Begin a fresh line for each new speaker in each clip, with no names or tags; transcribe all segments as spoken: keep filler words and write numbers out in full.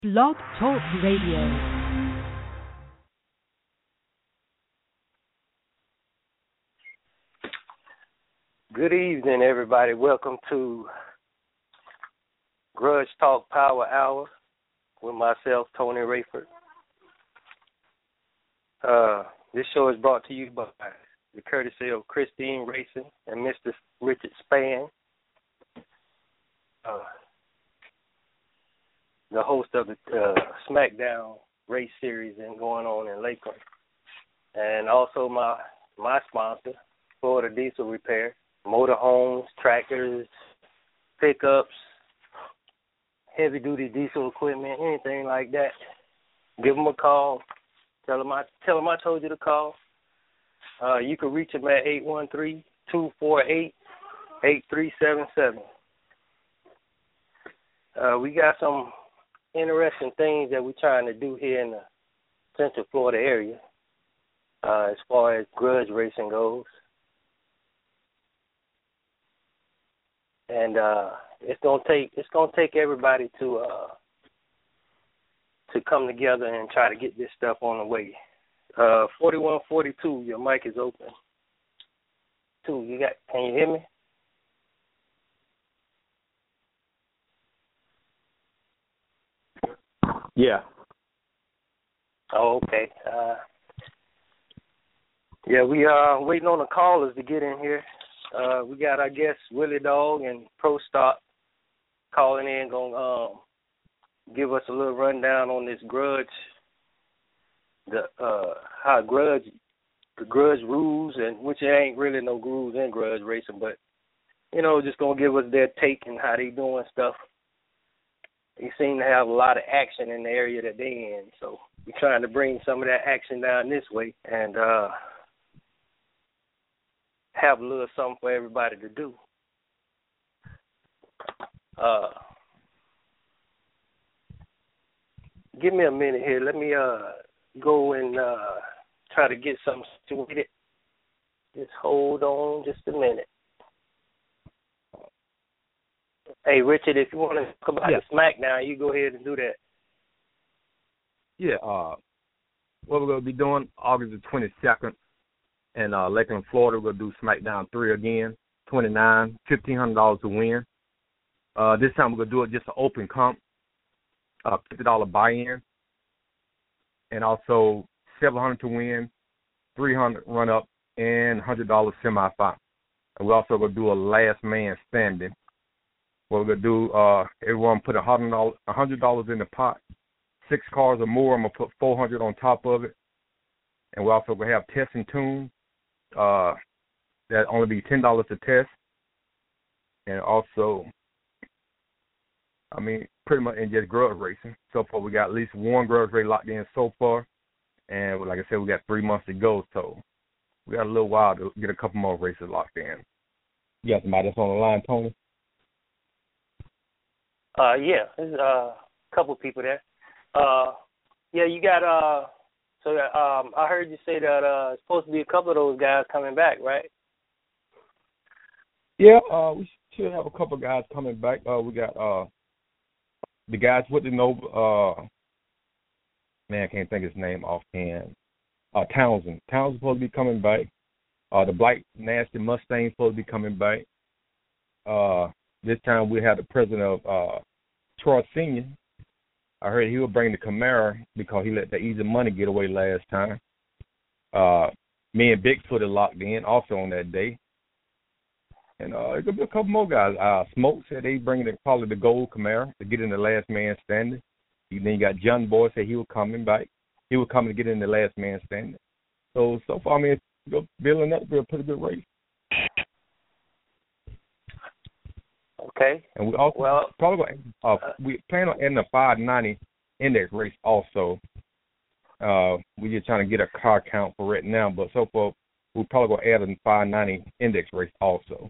Blog Talk Radio.
Good evening, everybody. Welcome to Grudge Talk Power Hour with myself, Tony Rayford. Uh, this show is brought to you by the courtesy of Christine Racing and Mister Richard Spann, uh, the host of the uh, SmackDown race series and going on in Lakeland. And also my my sponsor, Florida Diesel Repair. Motorhomes, tractors, pickups, heavy-duty diesel equipment, anything like that. Give them a call. Tell them I, tell them I told you to call. Uh, you can reach them at eight one three, two four eight, eight three seven seven. Uh, we got some interesting things that we're trying to do here in the Central Florida area uh, as far as grudge racing goes. And uh, it's gonna take it's gonna take everybody to uh, to come together and try to get this stuff on the way. Uh, forty-one forty-two, your mic is open. Two, you got? Can you hear me?
Yeah.
Oh, okay. Uh, yeah, we are waiting on the callers to get in here. Uh, we got, I guess, Willie Dog and Pro Stock calling in, going to um, give us a little rundown on this grudge, the uh, how grudge, the grudge rules, and which there ain't really no rules in grudge racing, but, you know, just going to give us their take and how they doing stuff. They seem to have a lot of action in the area that they in, so we're trying to bring some of that action down this way and uh, have a little something for everybody to do. Uh, give me a minute here. Let me uh, go and uh, try to get something situated. Just hold on just a minute. Hey, Richard, if you want to talk about
yeah.
the SmackDown, you go ahead and do that.
Yeah. Uh, what we're going to be doing August the twenty-second in uh, Lakeland, Florida. We're going to do SmackDown three again, twenty-nine, fifteen hundred dollars to win. Uh, this time we're going to do it just an open comp, uh, fifty dollars buy-in, and also seven hundred dollars to win, three hundred dollars run-up, and one hundred dollars semi-final. And we're also going to do a last man standing. What we're going to do, uh, everyone put one hundred dollars in the pot. Six cars or more, I'm going to put four hundred dollars on top of it. And we're also going to have test and tune. Uh, that only be ten dollars to test. And also, I mean, pretty much in just grudge racing. So far, we got at least one grudge race locked in so far. And like I said, we got three months to go. So we got a little while to get a couple more races locked in. You got somebody that's on the line, Tony?
Uh, yeah, there's uh, a couple people there. Uh, yeah, you got, uh, so that, um, I heard you say that uh, it's supposed to be a couple of those guys coming back, right?
Yeah, uh, we should have a couple of guys coming back. Uh, we got uh, the guys with the Nova, uh, man, I can't think of his name offhand. Uh, Townsend. Townsend's supposed to be coming back. Uh, the Black Nasty Mustang's supposed to be coming back. Uh, this time we have the president of uh, Troy Senior I heard he would bring the Camaro because he let the easy money get away last time. Uh, me and Bigfoot are locked in also on that day. And uh, there could be a couple more guys. Uh, Smoke said they bringing the, probably the gold Camaro to get in the last man standing. Then you got John Boy said he was coming back. He was coming to get in the last man standing. So, so far, I mean, it's building up to be a pretty good race.
Okay.
And we also
well,
probably uh, we plan on adding a five ninety index race also. Uh, we're just trying to get a car count for right now, but so far we're probably going to add a five ninety index race also.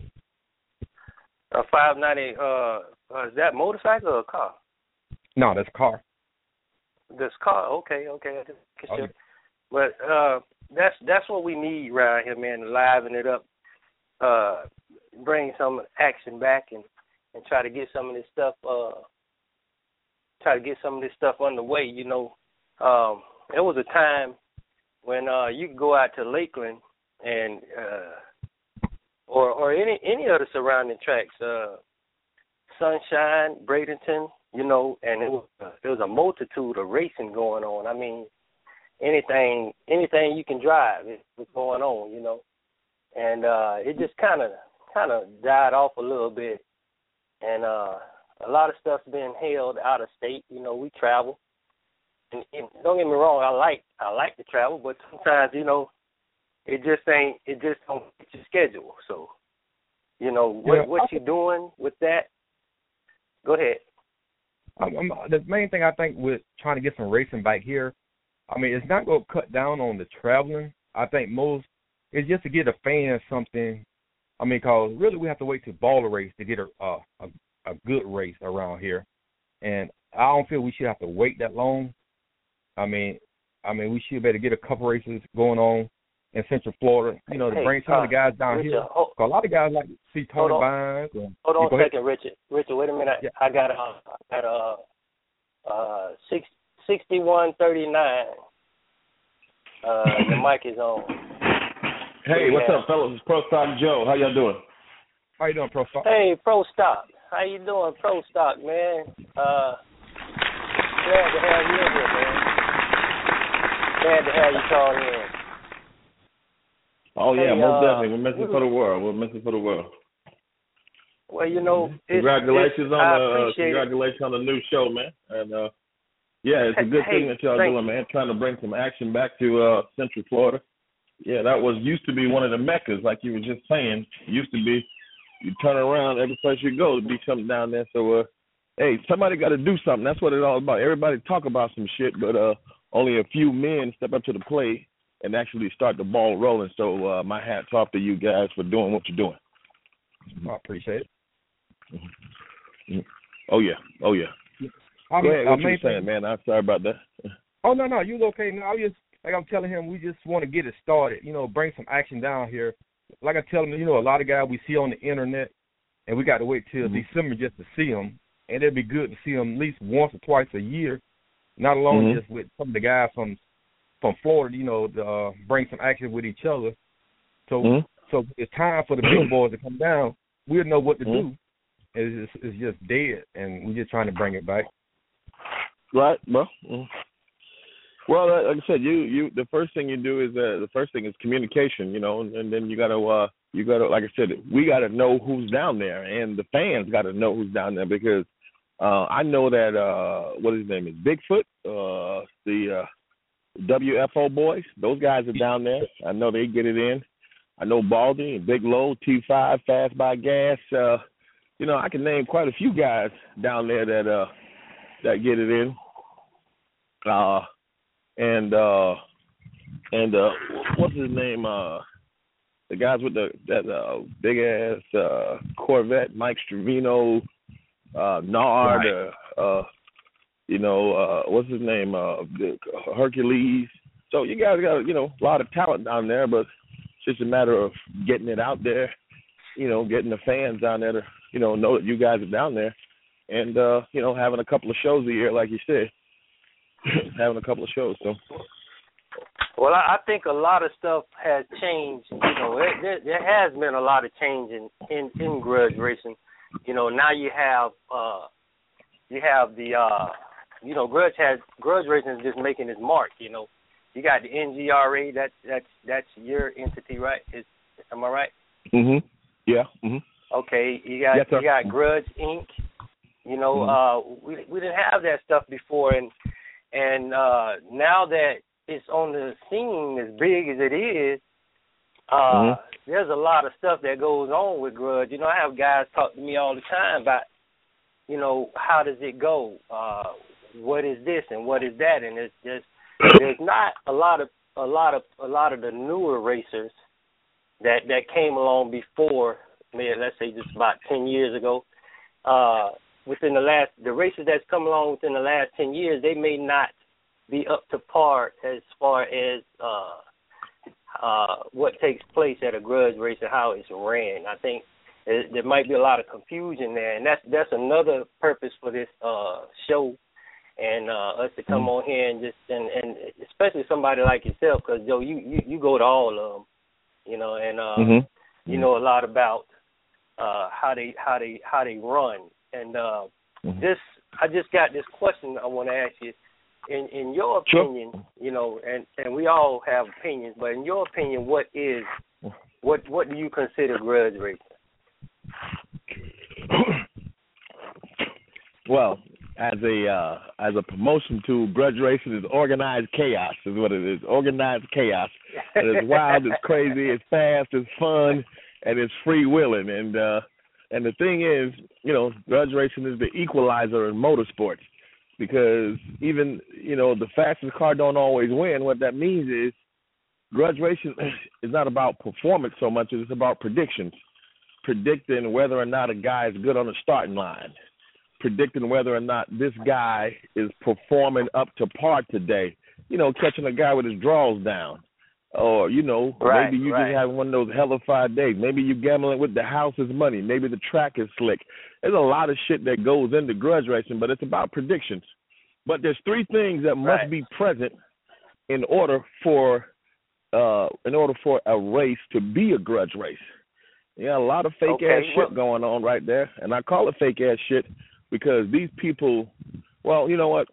A five ninety, uh, uh, is that motorcycle or a car?
No, that's a car.
This car, okay, okay.
Oh, yeah.
But uh, that's that's what we need right here, man, to liven it up. Uh, bring some action back and, and try to get some of this stuff uh, try to get some of this stuff underway. You know, um, there was a time when uh, you could go out to Lakeland and uh, or or any any of the surrounding tracks, uh, Sunshine, Bradenton, you know, and it was, uh, there was a multitude of racing going on. I mean, anything anything you can drive is was going on, you know, and uh, it just kind of kind of died off a little bit, and uh, a lot of stuff's been held out of state. You know, we travel, and, and don't get me wrong, I like I like to travel, but sometimes, you know, it just ain't it just don't fit your schedule. So, you know, what
yeah,
what you doing with that? Go ahead.
I'm, I'm, the main thing I think with trying to get some racing back here, I mean, it's not going to cut down on the traveling. I think most it's just to get a fan something. I mean, because really we have to wait to baller race to get a, a a good race around here, and I don't feel we should have to wait that long. I mean, I mean we should better get a couple races going on in Central Florida. You know, to
hey,
bring some
uh,
of the guys down
Richard,
here.
hold,
Cause a lot of guys like to see Tony Bynes. And,
hold on
yeah,
a second, Richard. Richard, wait a minute.
Yeah.
I got a I got a uh six sixty one thirty nine. Uh, the mic is on.
Hey, what's
yeah.
up, fellas? It's Pro Stock Joe. How y'all doing?
How you doing, Pro Stock?
Hey, Pro Stock. How you doing, Pro Stock, man? Uh, glad to have you in here, man. Glad to have you call in.
Oh, yeah,
hey,
most
uh,
definitely. We're missing for the world. We're missing for the world.
Well, you know, it's,
congratulations
it's,
on
I
the uh,
appreciate
congratulations on the new show, man. And uh, yeah, it's a good
hey,
thing that y'all
thank
doing, man. Trying to bring some action back to uh, Central Florida. Yeah, that was used to be one of the meccas, like you were just saying. Used to be, you turn around every place you go to be something down there. So, uh, hey, somebody got to do something. That's what it's all about. Everybody talk about some shit, but uh, only a few men step up to the plate and actually start the ball rolling. So uh, my hat's off to you guys for doing what you're doing.
I appreciate it.
Mm-hmm. Oh, yeah. Oh, yeah.
I
Go
mean,
ahead. What you
thing,
saying, man? I'm sorry about that.
Oh, no, no. You was okay. No, I was just, like I'm telling him, we just want to get it started, you know, bring some action down here. Like I tell him, you know, a lot of guys we see on the internet, and we got to wait till mm-hmm. December just to see them. And it'd be good to see them at least once or twice a year, not alone mm-hmm. just with some of the guys from from Florida, you know, to uh, bring some action with each other. So mm-hmm. so it's time for the big boys to come down. We'll know what to mm-hmm. do. It's just, it's just dead, and we're just trying to bring it back.
Right, well. Mm-hmm. Well, like I said, you, you the first thing you do is uh, the first thing is communication, you know, and, and then you gotta uh, you gotta like I said, we gotta know who's down there, and the fans gotta know who's down there because uh, I know that uh, what his name is Bigfoot, uh, the uh, W F O boys, those guys are down there. I know they get it in. I know Baldy and Big Low, T five, Fast by Gas. Uh, you know, I can name quite a few guys down there that uh, that get it in. Uh, And uh, and uh, what's his name? Uh, the guys with the that uh, big ass uh, Corvette, Mike Stravino, uh, Nard, right. uh, uh, you know, uh, what's his name? Uh, Hercules. So you guys got you know a lot of talent down there, but it's just a matter of getting it out there. You know, getting the fans down there to you know know that you guys are down there, and uh, you know having a couple of shows a year, like you said. Having a couple of shows, so.
Well, I, I think a lot of stuff has changed. You know, it, there, there has been a lot of change in, in, in grudge racing. You know, now you have uh, you have the uh, you know grudge has grudge racing is just making its mark. You know, you got the N G R A. That's that's that's your entity, right? Is am I right?
Mhm. Yeah. Mhm.
Okay. You got yes, you got Grudge Incorporated. You know, mm-hmm. uh, we we didn't have that stuff before, and. And uh, now that it's on the scene as big as it is, uh, mm-hmm. there's a lot of stuff that goes on with grudge. You know, I have guys talk to me all the time about, you know, how does it go? Uh, what is this and what is that? And it's just there's not a lot of a lot of a lot of the newer racers that that came along before, maybe let's say just about ten years ago. Uh, Within the last, the races that's come along within the last ten years, they may not be up to par as far as uh, uh, what takes place at a grudge race and how it's ran. I think there might be a lot of confusion there, and that's that's another purpose for this uh, show and uh, us to come
mm-hmm.
on here and just and, and especially somebody like yourself, because Joe, you, you you go to all of them, you know, and uh,
mm-hmm.
you know a lot about uh, how they how they how they run, and uh,
mm-hmm.
this I just got this question I want to ask you. In in your opinion,
sure.
you know, and, and we all have opinions, but in your opinion, what is what what do you consider grudge racing?
Well, as a uh, as a promotion tool, grudge racing is organized chaos, is what it is. Organized chaos. And it's wild, it's crazy, it's fast, it's fun, and it's free willing. And uh, and the thing is, you know, grudge racing is the equalizer in motorsports. Because even, you know, the fastest car don't always win. What that means is grudge racing is not about performance so much as it's about predictions. Predicting whether or not a guy is good on the starting line. Predicting whether or not this guy is performing up to par today. You know, catching a guy with his draws down. Or, you know,
right,
maybe you
right.
just having one of those hellified days. Maybe you gambling with the house's money. Maybe the track is slick. There's a lot of shit that goes into grudge racing, but it's about predictions. But there's three things that must
right.
be present in order for uh, in order for a race to be a grudge race. Yeah, a lot of fake
okay,
ass
well,
shit going on right there, and I call it fake ass shit because these people. Well, you know what?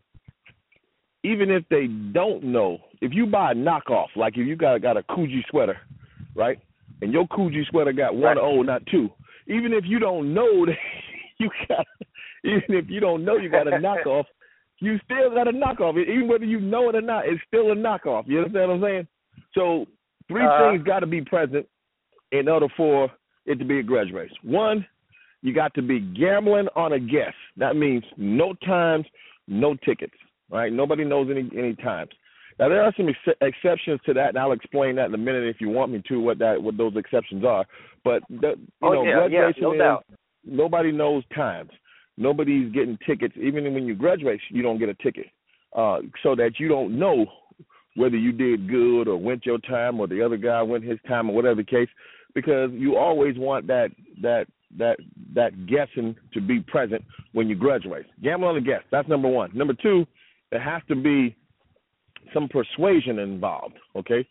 Even if they don't know, if you buy a knockoff, like if you got got a Coogee sweater, right, and your Coogee sweater got one O, not two. Even if you don't know that you got, even if you don't know you got a knockoff, you still got a knockoff. Even whether you know it or not, it's still a knockoff. You understand what I'm saying? So three uh, things got to be present in order for it to be a grudge race. One, you got to be gambling on a guess. That means no times, no tickets. Right? Nobody knows any any times. Now there are some ex- exceptions to that, and I'll explain that in a minute if you want me to. What that what those exceptions are. But the, you
oh,
know,
yeah,
grudge
yeah,
racing
no
is
doubt.
Nobody knows times. Nobody's getting tickets. Even when you grudge race, you don't get a ticket, uh, so that you don't know whether you did good or went your time or the other guy went his time or whatever the case, because you always want that that that that guessing to be present when you grudge race. Gamble on the guess. That's number one. Number two, there has to be some persuasion involved. Okay,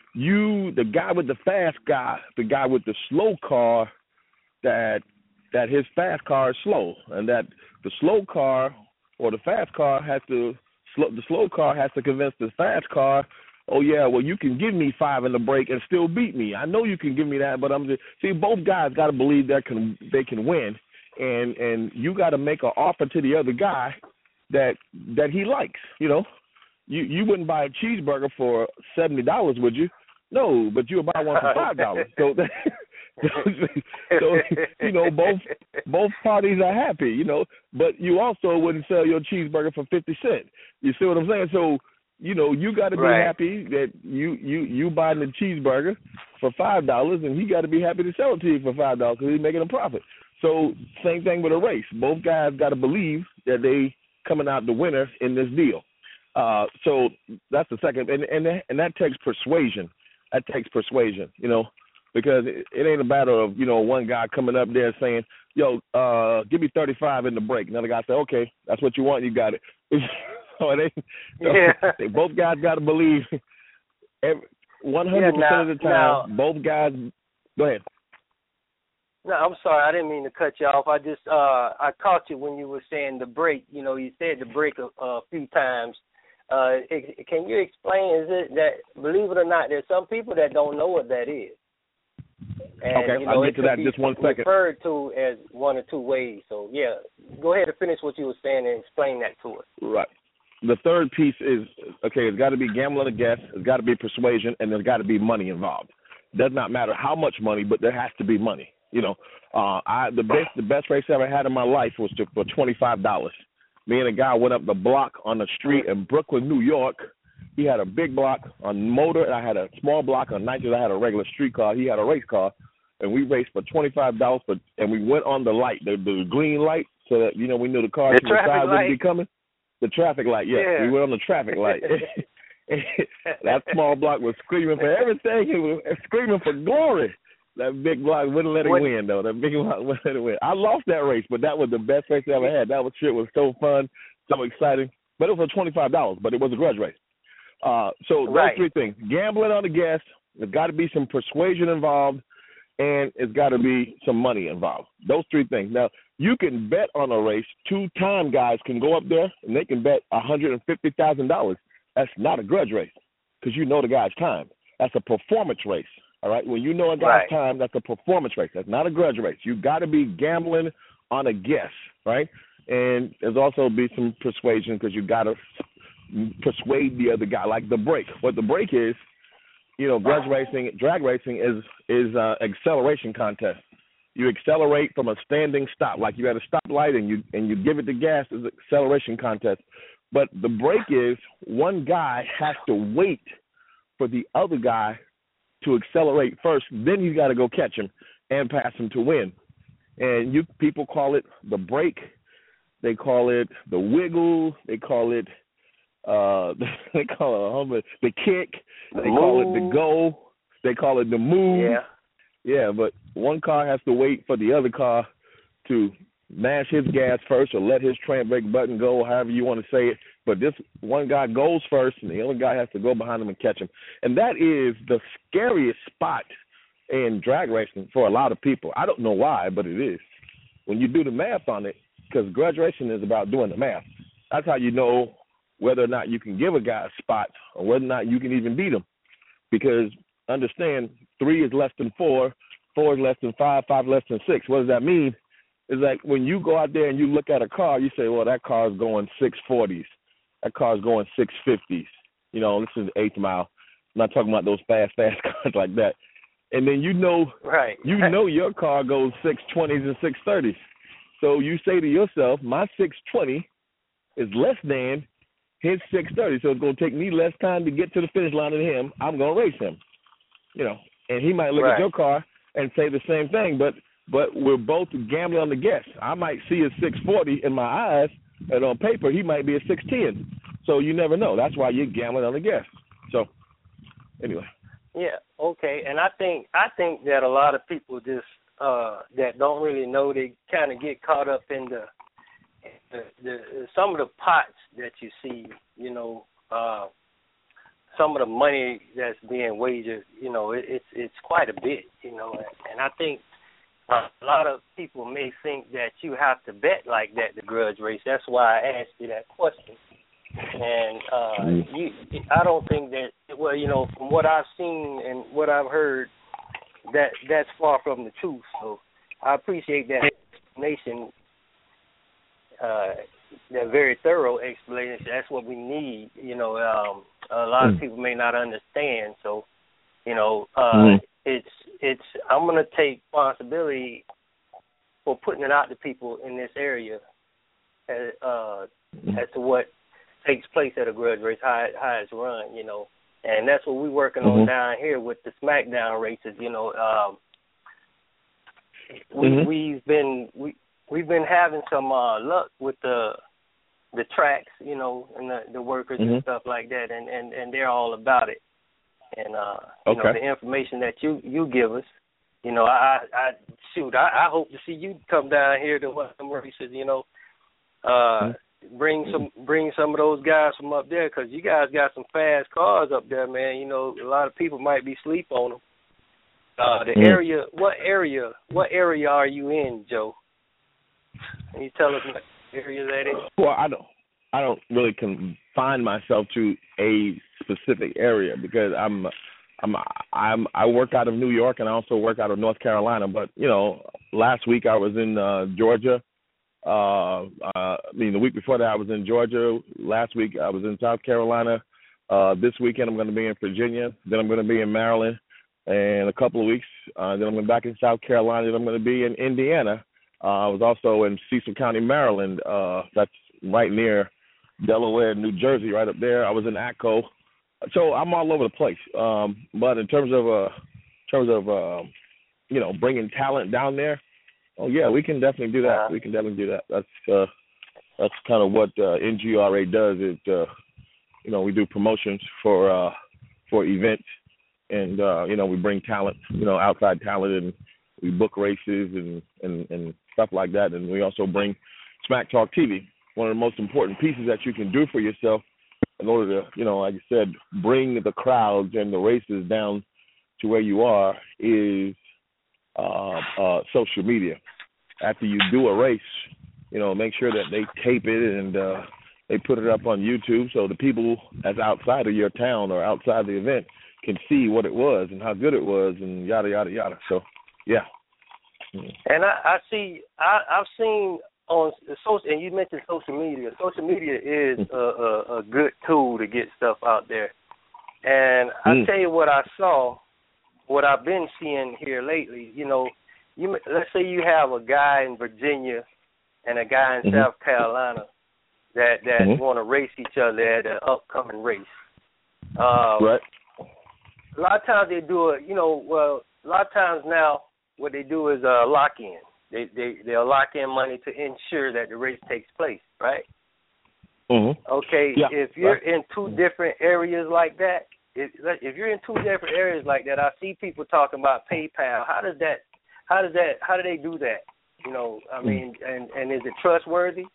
you the guy with the fast guy, the guy with the slow car, that that his fast car is slow, and that the slow car or the fast car has to the slow car has to convince the fast car, oh yeah, well you can give me five in the break and still beat me. I know you can give me that, but I'm just see both guys got to believe they can they can win, and and you got to make an offer to the other guy that that he likes. You know, you you wouldn't buy a cheeseburger for seventy dollars, would you? No, but you would buy one for five dollars. So. That, so, so you know both both parties are happy, you know, but you also wouldn't sell your cheeseburger for fifty cents. You see what I'm saying? So you know you got to be
right.
happy that you you you buying the cheeseburger for five dollars, and he got to be happy to sell it to you for five dollars because he's making a profit. So same thing with a race. Both guys got to believe that they coming out the winner in this deal. Uh, so that's the second, and and that, and that takes persuasion. That takes persuasion, you know. Because it, it ain't a matter of, you know, one guy coming up there saying, yo, uh, give me thirty-five in the break. Another guy say, okay, that's what you want, you got it. so they,
yeah.
they, both guys got to believe every, one hundred percent
yeah, now,
of the time,
now,
both guys, go ahead.
No, I'm sorry, I didn't mean to cut you off. I just, uh, I caught you when you were saying the break. You know, you said the break a, a few times. Uh, it, can you explain, is it that, believe it or not, there's some people that don't know what that is. And,
okay,
you know,
I'll get to that in just one second.
Referred to as one or two ways. So, yeah, go ahead and finish what you were saying and explain that to us.
Right. The third piece is, okay, it's got to be gambling a guess, it's got to be persuasion, and there's got to be money involved. It does not matter how much money, but there has to be money. You know, uh, I the best the best race I ever had in my life was to, for twenty-five dollars. Me and a guy went up the block on the street in Brooklyn, New York. He had a big block on motor, and I had a small block on nitrous. I had a regular street car. He had a race car, and we raced for twenty-five dollars. For, and we went on the light, the, the green light, so that, you know, we knew the cars
the
to the side
light.
wouldn't be coming. The traffic light, yes.
Yeah.
We went on the traffic light. That small block was screaming for everything. It was screaming for glory. That big block wouldn't let it
what?
win, though. That big block wouldn't let it win. I lost that race, but that was the best race I ever had. That was shit was so fun, so exciting. but it was for twenty-five dollars, but it was a grudge race. Uh, so those
right.
three things: gambling on the gas, there's got to be some persuasion involved, and it's got to be some money involved. Those three things. Now, you can bet on a race. Two-time guys can go up there, and they can bet one hundred fifty thousand dollars. That's not a grudge race because you know the guy's time. That's a performance race, all right? When you know a guy's
right.
time, that's a performance race. That's not a grudge race. You got to be gambling on a guess, right? And there's also be some persuasion because you got to persuade the other guy, like the break. What the break is, you know, grudge racing, drag racing is is uh, acceleration contest. You accelerate from a standing stop, like you at a stoplight, and you and you give it the gas. It's an acceleration contest. But the break is one guy has to wait for the other guy to accelerate first. Then you got to go catch him and pass him to win. And you people call it the break. They call it the wiggle. They call it uh, they call it the kick.
The
they
move.
call it the go. They call it the move.
Yeah.
Yeah, but one car has to wait for the other car to mash his gas first or let his tram brake button go, however you want to say it. But this one guy goes first, and the other guy has to go behind him and catch him. And that is the scariest spot in drag racing for a lot of people. I don't know why, but it is. When you do the math on it, because grudge racing is about doing the math. That's how you know whether or not you can give a guy a spot or whether or not you can even beat him. Because understand, three is less than four, four is less than five, five less than six. What does that mean? It's like when you go out there and you look at a car, you say, well, that car is going six forties. That car is going six fifties. You know, this is the eighth mile. I'm not talking about those fast, fast cars like that. And then you know,
right.
you know your car goes six twenties and six thirties. So you say to yourself, my six twenty is less than his six thirty, so it's going to take me less time to get to the finish line than him. I'm going to race him. You know, and he might look
right.
at your car and say the same thing, but but we're both gambling on the guess. I might see a six forty in my eyes, and on paper he might be a six ten. So you never know. That's why you're gambling on the guess. So anyway.
Yeah. Okay. And I think I think that a lot of people just uh, that don't really know, they kind of get caught up in the, the the some of the pots that you see. You know. Uh, Some of the money that's being wagered, you know, it, it's it's quite a bit, you know, and I think uh, a lot of people may think that you have to bet like that, the grudge race. That's why I asked you that question. And uh, you, I don't think that, well, you know, from what I've seen and what I've heard, that that's far from the truth. So I appreciate that explanation, uh, that very thorough explanation. That's what we need, you know. Um, a lot of people may not understand, so you know, uh, mm. it's it's. I'm gonna take responsibility for putting it out to people in this area as, uh, as to what takes place at a grudge race, how it, how it's run, you know, and that's what we're working mm-hmm. on down here with the SmackDown races. You know, um, we mm-hmm. we've been we we've been having some uh, luck with the. the tracks, you know, and the, the workers mm-hmm. and stuff like that, and, and, and they're all about it. And, uh, you
okay.
know, the information that you, you give us, you know, I, I shoot, I, I hope to see you come down here to one of them races, you know, uh, mm-hmm. bring some bring some of those guys from up there, because you guys got some fast cars up there, man. You know, a lot of people might be asleep on them. Uh, the mm-hmm. area, what area, what area are you in, Joe? Can you tell us what area that is?
Well, I don't, I don't really confine myself to a specific area because I'm, I'm, I'm, I work out of New York and I also work out of North Carolina. But you know, last week I was in uh, Georgia. Uh, uh, I mean, the week before that I was in Georgia. Last week I was in South Carolina. Uh, this weekend I'm going to be in Virginia. Then I'm going to be in Maryland. And a couple of weeks, uh, then I'm going back in South Carolina. Then I'm going to be in Indiana. Uh, I was also in Cecil County, Maryland. Uh, that's right near Delaware, New Jersey, right up there. I was in Atco. So I'm all over the place. Um, but in terms of, uh, in terms of uh, you know, bringing talent down there, oh, yeah, we can definitely do that. We can definitely do that. That's uh, that's kind of what uh, N G R A does. It, uh, you know, we do promotions for uh, for events, and, uh, you know, we bring talent, you know, outside talent, and we book races and, and, and stuff like that. And we also bring Smack Talk T V. one of the most important pieces that you can do for yourself in order to, you know, like I said, bring the crowds and the races down to where you are is uh, uh, social media. After you do a race, you know, make sure that they tape it and uh, they put it up on YouTube so the people that's outside of your town or outside the event can see what it was and how good it was and yada, yada, yada. So, yeah.
And I, I see, I, I've seen on social, and you mentioned social media. Social media is a, a, a good tool to get stuff out there. And I
mm.
tell you what I saw, what I've been seeing here lately. You know, you let's say you have a guy in Virginia and a guy in mm-hmm. South Carolina that that mm-hmm. want to race each other at an upcoming race. Um,
right.
A lot of times they do it. You know, well, a lot of times now what they do is uh, lock in. They they they'll lock in money to ensure that the race takes place, right?
Mm-hmm.
Okay,
yeah,
if you're
right.
in two different areas like that, if if you're in two different areas like that, I see people talking about PayPal. How does that? How does that? How do they do that? You know, I mean, and and is it trustworthy?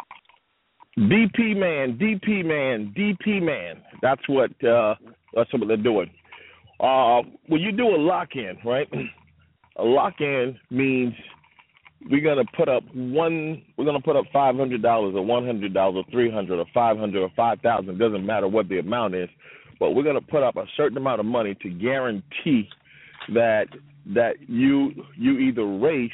D P man, D P man, D P man. That's what uh, that's what they're doing. Uh, when you do a lock-in, right? A lock-in means we're gonna put up one. We're gonna put up five hundred dollars, or one hundred dollars, or three hundred, or five hundred, or five thousand. Doesn't matter what the amount is, but we're gonna put up a certain amount of money to guarantee that that you you either race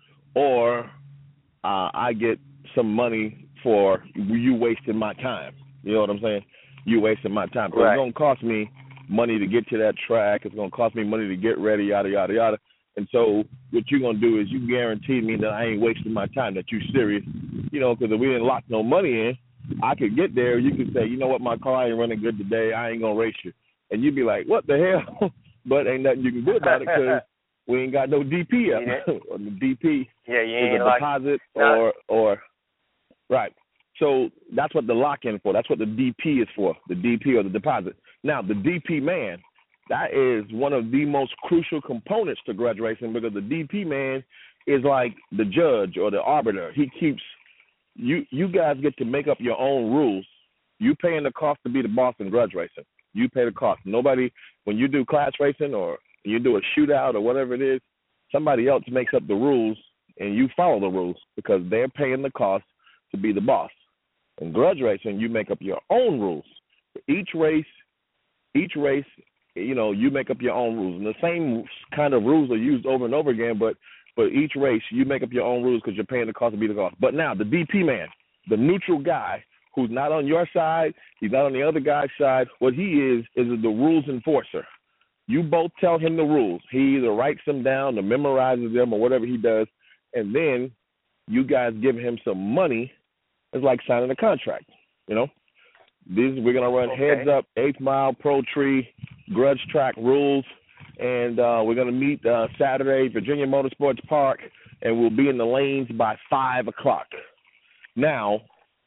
or uh, I get some money for you wasting my time. You know what I'm saying? You wasting my time. So right. It's gonna cost me money to get to that track. It's gonna cost me money to get ready. Yada yada yada. And so what you're going to do is you guarantee me that I ain't wasting my time, that you're serious, you know, because if we didn't lock no money in, I could get there. You could say, you know what, my car ain't running good today. I ain't going to race you. And you'd be like, what the hell? But ain't nothing you can do about it because we ain't got no D P up.
Yeah.
Or the D P
yeah, you ain't
is a
like,
deposit or, or, right. So that's what the lock-in for. That's what the D P is for, the D P or the deposit. Now, the D P man, that is one of the most crucial components to grudge racing because the D P man is like the judge or the arbiter. He keeps you. You guys get to make up your own rules. You paying the cost to be the boss in grudge racing. You pay the cost. Nobody, when you do class racing or you do a shootout or whatever it is, somebody else makes up the rules and you follow the rules because they're paying the cost to be the boss. In grudge racing, you make up your own rules. For each race, each race. You know, you make up your own rules. And the same kind of rules are used over and over again, but for each race, you make up your own rules because you're paying the cost to be the cost. But now, the D P man, the neutral guy who's not on your side, he's not on the other guy's side, what he is is the rules enforcer. You both tell him the rules. He either writes them down or memorizes them or whatever he does, and then you guys give him some money. It's like signing a contract, you know? These we're gonna run
okay.
heads up, eighth mile, pro tree, grudge track rules, and uh, we're gonna meet uh, Saturday, Virginia Motorsports Park, and we'll be in the lanes by five o'clock. Now,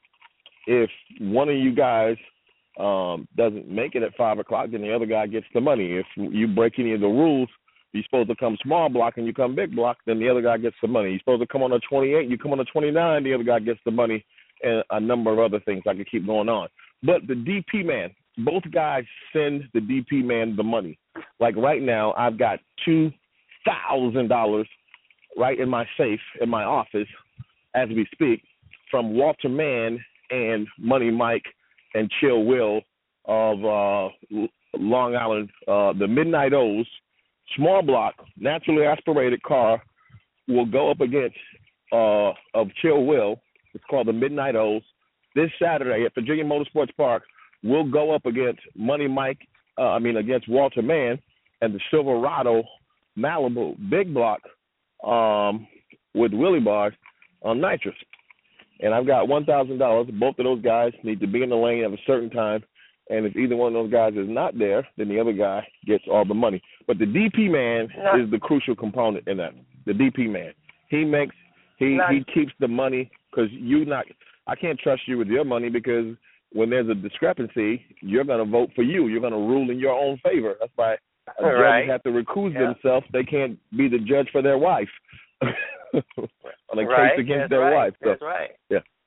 if one of you guys um, doesn't make it at five o'clock, then the other guy gets the money. If you break any of the rules, you're supposed to come small block and you come big block, then the other guy gets the money. You're supposed to come on a twenty-eight, you come on a twenty-nine, the other guy gets the money, and a number of other things. I could keep going on. But the D P man, both guys send the D P man the money. Like right now, I've got two thousand dollars right in my safe in my office as we speak from Walter Mann and Money Mike and Chill Will of uh, Long Island, uh, the Midnight O's, small block, naturally aspirated car will go up against uh, of Chill Will. It's called the Midnight O's. This Saturday at Virginia Motorsports Park, we'll go up against Money Mike, uh, I mean against Walter Mann and the Silverado Malibu big block um, with Willie bars on nitrous. And I've got one thousand dollars. Both of those guys need to be in the lane at a certain time. And if either one of those guys is not there, then the other guy gets all the money. But the D P man not, is the crucial component in that. The D P man. He makes, he, not, he keeps the money because you not, I can't trust you with your money because when there's a discrepancy, you're going to vote for you. You're going to rule in your own favor. That's why judges
right.
have to recuse
yeah.
themselves. They can't be the judge for their wife on a
right.
case against
That's
their
right.
wife. So,
That's right.
Yeah.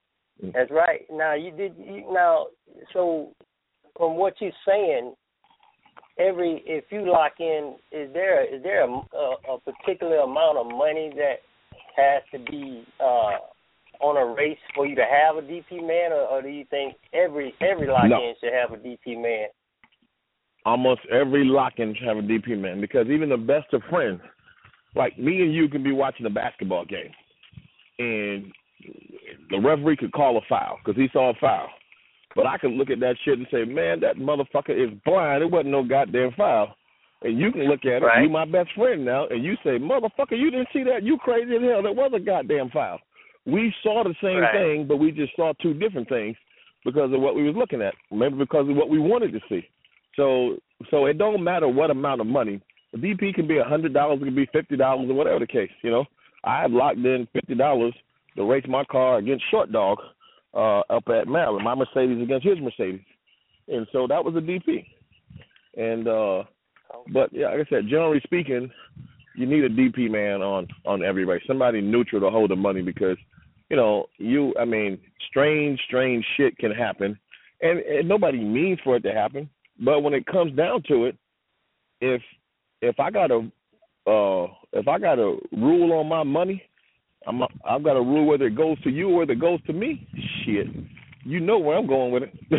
That's right. Now you did. You, now, so from what you're saying, every if you lock in, is there is there a, a, a particular amount of money that has to be uh, on a race for you to have a D P man, or, or do you think every every lock-in no. should have a D P man?
Almost every lock-in should have a D P man, because even the best of friends, like me and you, can be watching a basketball game, and the referee could call a foul because he saw a foul. But I could look at that shit and say, man, that motherfucker is blind. It wasn't no goddamn foul. And you can look at it,
right.
You my best friend now, and you say, motherfucker, you didn't see that? You crazy as hell. That was a goddamn foul. We saw the same
right.
thing, but we just saw two different things because of what we was looking at, maybe because of what we wanted to see. So so it don't matter what amount of money. The D P can be one hundred dollars, it can be fifty dollars, or whatever the case, you know. I have locked in fifty dollars to race my car against Short Dog uh, up at Maryland, my Mercedes against his Mercedes. And so that was a D P. And uh, but, yeah, like I said, generally speaking, you need a D P man on, on every race, somebody neutral to hold the money because, you know, you, I mean, strange, strange shit can happen. And, and nobody means for it to happen. But when it comes down to it, if if I got a uh, if I got a rule on my money, I'm a, I've got a rule whether it goes to you or whether it goes to me. Shit, you know where I'm going with it.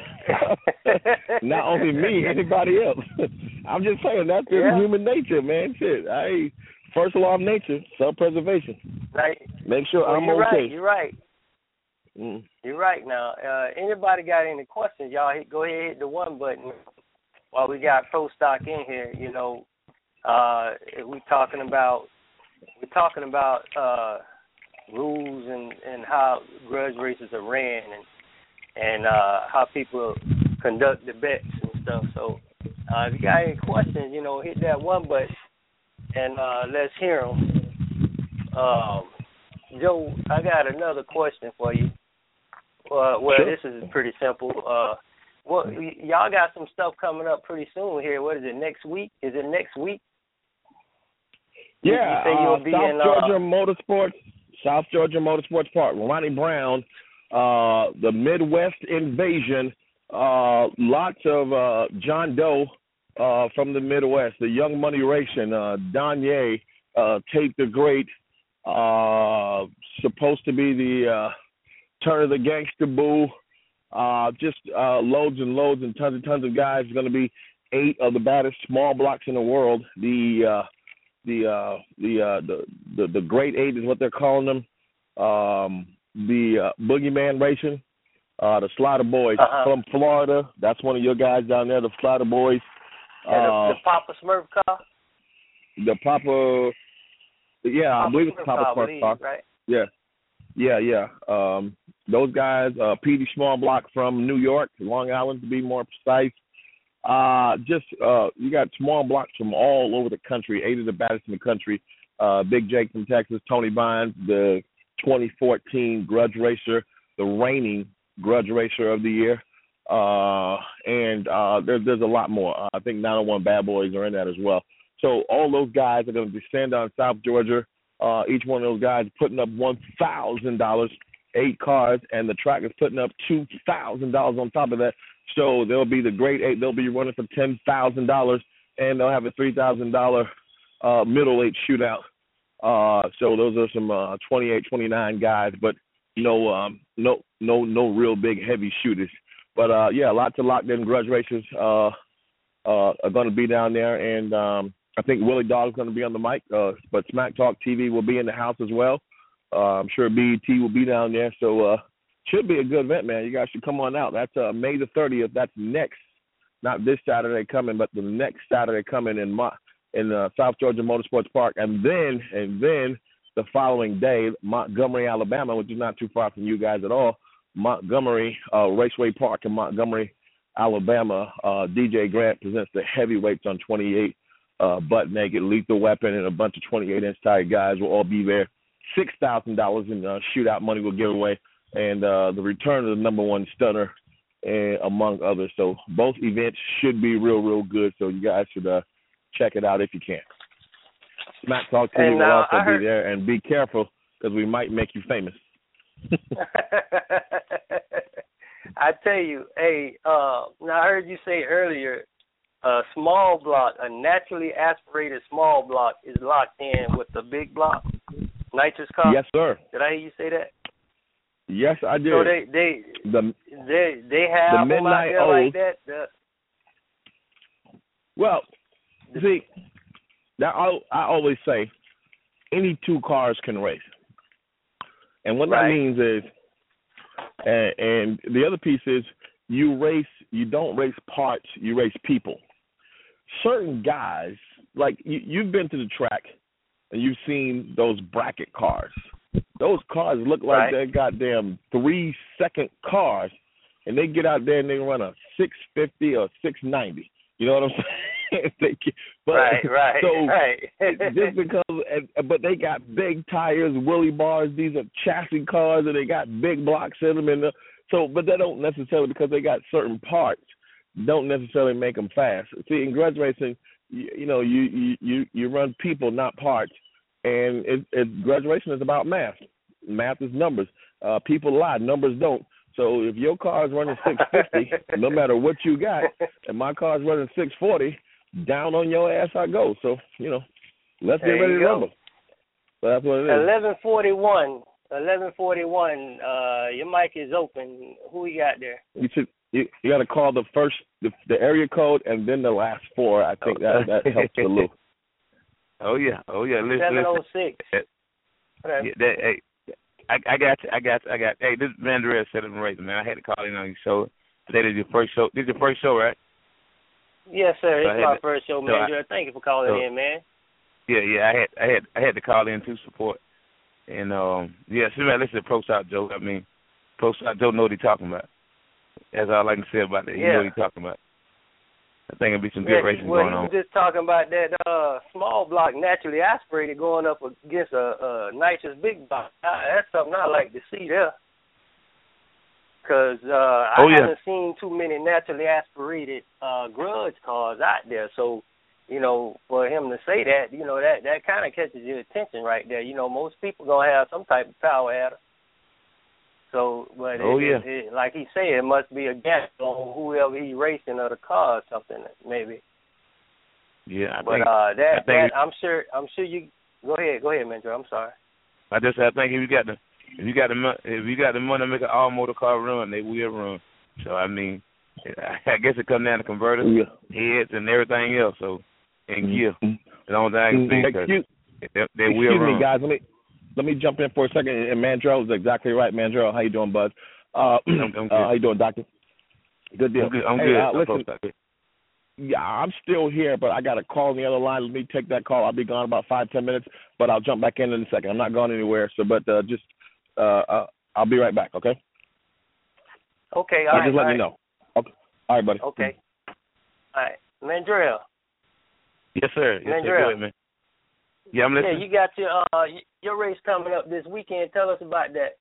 Not only me, anybody else. I'm just saying that's just yeah. human nature, man. Shit, I first law of nature, self-preservation.
Right.
Make sure
well,
I'm
you're
okay.
Right. You're right.
Mm.
You're right. Now, uh, anybody got any questions? Y'all hit, go ahead and hit the one button while we got Pro Stock in here. You know, uh, we talking about we're talking about uh, rules and, and how grudge races are ran and and uh, how people conduct the bets and stuff. So, uh, if you got any questions, you know, hit that one button and uh, let's hear them. Um, Joe, I got another question for you. Uh, well,
sure.
This is pretty simple. Uh, well, y- y'all got some stuff coming up pretty soon here. What is it, next week? Is it next week?
Yeah,
you, you
uh,
be
South
in,
Georgia
uh,
Motorsports, South Georgia Motorsports Park. Ronnie Brown, uh, the Midwest Invasion, uh, lots of uh, John Doe uh, from the Midwest, the Young Money Racing, uh, Danye, uh, Tate the Great, uh, supposed to be the uh, Turn of the Gangster Boo, uh, just uh, loads and loads and tons and tons of guys. There's going to be eight of the baddest small blocks in the world. The uh, the, uh, the, uh, the the the Great Eight is what they're calling them. Um, the uh, Boogeyman Racing, uh, the Slaughter Boys
uh-huh.
from Florida. That's one of your guys down there, the Slaughter Boys.
Yeah, the,
uh,
the Papa Smurf car.
The Papa, yeah,
Papa
I believe it's
Smurf
Papa
car,
Smurf
believe,
car.
right?
Yeah. Yeah, yeah. Um, those guys, uh, Petey Small Block from New York, Long Island to be more precise. Uh, just, uh, you got small blocks from all over the country, eight of the baddest in the country. Uh, Big Jake from Texas, Tony Bynes, the twenty fourteen Grudge Racer, the reigning Grudge Racer of the year. Uh, and uh, there, there's a lot more. Uh, I think nine oh one Bad Boys are in that as well. So all those guys are going to descend on South Georgia. Uh, each one of those guys putting up one thousand dollars, eight cars, and the track is putting up two thousand dollars on top of that. So they'll be the Great Eight. They'll be running for ten thousand dollars, and they'll have a three thousand dollars uh, middle eight shootout. Uh, so those are some uh, twenty-eight, twenty-nine guys, but no, um, no, no, no real big heavy shooters. But uh, yeah, lots of locked in grudge racers uh, uh, are going to be down there, and um, I think Willie Dog's going to be on the mic. Uh, but Smack Talk T V will be in the house as well. Uh, I'm sure B E T will be down there, so uh, should be a good event, man. You guys should come on out. That's uh, May the thirtieth. That's next, not this Saturday coming, but the next Saturday coming in my, in uh, South Georgia Motorsports Park, and then and then the following day, Montgomery, Alabama, which is not too far from you guys at all. Montgomery uh, Raceway Park in Montgomery, Alabama. Uh, D J Grant presents the heavyweights on twenty-eight, uh, butt naked, Lethal Weapon, and a bunch of twenty-eight inch tire guys will all be there. Six thousand dollars in uh, shootout money will give away, and uh, the return of the number one stunner, and among others. So both events should be real, real good. So you guys should uh, check it out if you can. Smack Talk T V
and,
will
uh,
also
heard-
be there, and be careful because we might make you famous.
I tell you, hey, uh, now I heard you say earlier, a small block, a naturally aspirated small block is locked in with the big block, nitrous car.
Yes, sir.
Did I hear you say that?
Yes, I did.
So they they
the,
they they have
the
them out there
O's,
like that. The,
well, see, that I, I always say, any two cars can race, and what
right.
that means is, and, and the other piece is, you race. You don't race parts. You race people. Certain guys, like you, you've been to the track, and you've seen those bracket cars. Those cars look like
right.
they're goddamn three-second cars, and they get out there and they run a six fifty or six ninety. You know what I'm saying? they, but,
right, right,
so
right.
just because, but they got big tires, wheelie bars. These are chassis cars, and they got big blocks in them. And the, so, but they don't necessarily, because they got certain parts, don't necessarily make them fast. See, in grudge racing, you, you know, you, you you run people, not parts. And it, it, graduation is about math. Math is numbers. Uh, people lie, numbers don't. So if your car is running six fifty, no matter what you got, and my car is running six forty, down on your ass I go. So, you know, let's
there
get ready to rumble. So that's what it is.
eleven forty-one. eleven forty-one. Uh, your mic is open. Who we got there?
You should. You, you got to call the first, the, the area code, and then the last four. I think that that helps a little.
Oh yeah, oh yeah. Listen,
seven oh six.
Yeah, that, hey, I, I got you. I got you. I got. Hey, this is Mandrell Settlement Racing, man. I had to call in on your show today. This is your first show. This is your first show, right?
Yes, sir.
So
it's my to, first show, Mandrell. So Thank you for calling
so,
in, man.
Yeah, yeah. I had, I had, I had to call in to support, and um, yeah. So man, listen to Pro Shot Joe. I mean, Pro Shot Joe know what he's talking about. That's all I can say about that. He
yeah.
know what he's talking about. I think it'll be some good
yeah,
racing
well,
going on.
Well, just talking about that uh, small block naturally aspirated going up against a, a nitrous big block. I, that's something I like to see there. Because uh, I
oh, yeah.
haven't seen too many naturally aspirated uh, grudge cars out there. So, you know, for him to say that, you know, that, that kind of catches your attention right there. You know, most people going to have some type of power adder. So, but
oh,
it,
yeah.
it, it, like he said, it must be a gap on whoever he's racing or the car or something, maybe.
Yeah, I
but
think.
uh, that,
I think
that I'm sure. I'm sure you. Go ahead, go ahead, Mentor. I'm sorry.
I just I think if you got the if you got the if you got the money to make an all motor car run, they will run. So I mean, I guess it comes down to converters, yeah. heads, and everything else. So and gear. Mm-hmm. The only thing I can think
excuse,
they, they
excuse
will run.
me, guys. Let me. Let me jump in for a second. And Mandrell is exactly right. Mandrell, how you doing, bud? Uh,
I'm, I'm
uh, how you doing, Doctor? Good deal.
I'm good. I'm
hey,
good.
Uh,
I'm
listen, yeah, I'm still here, but I got a call on the other line. Let me take that call. I'll be gone about five, ten minutes, but I'll jump back in in a second. I'm not going anywhere. So, but uh, just uh, uh, I'll be right back. Okay.
Okay. All
I'll
right.
Just let
all
me
right.
know. Okay. All right, buddy.
Okay. All right, Mandrell.
Yes, sir. Yes,
Mandrell.
sir. Go ahead, man. Yeah, I'm listening.
Yeah, you got your uh your race coming up this weekend. Tell us about that.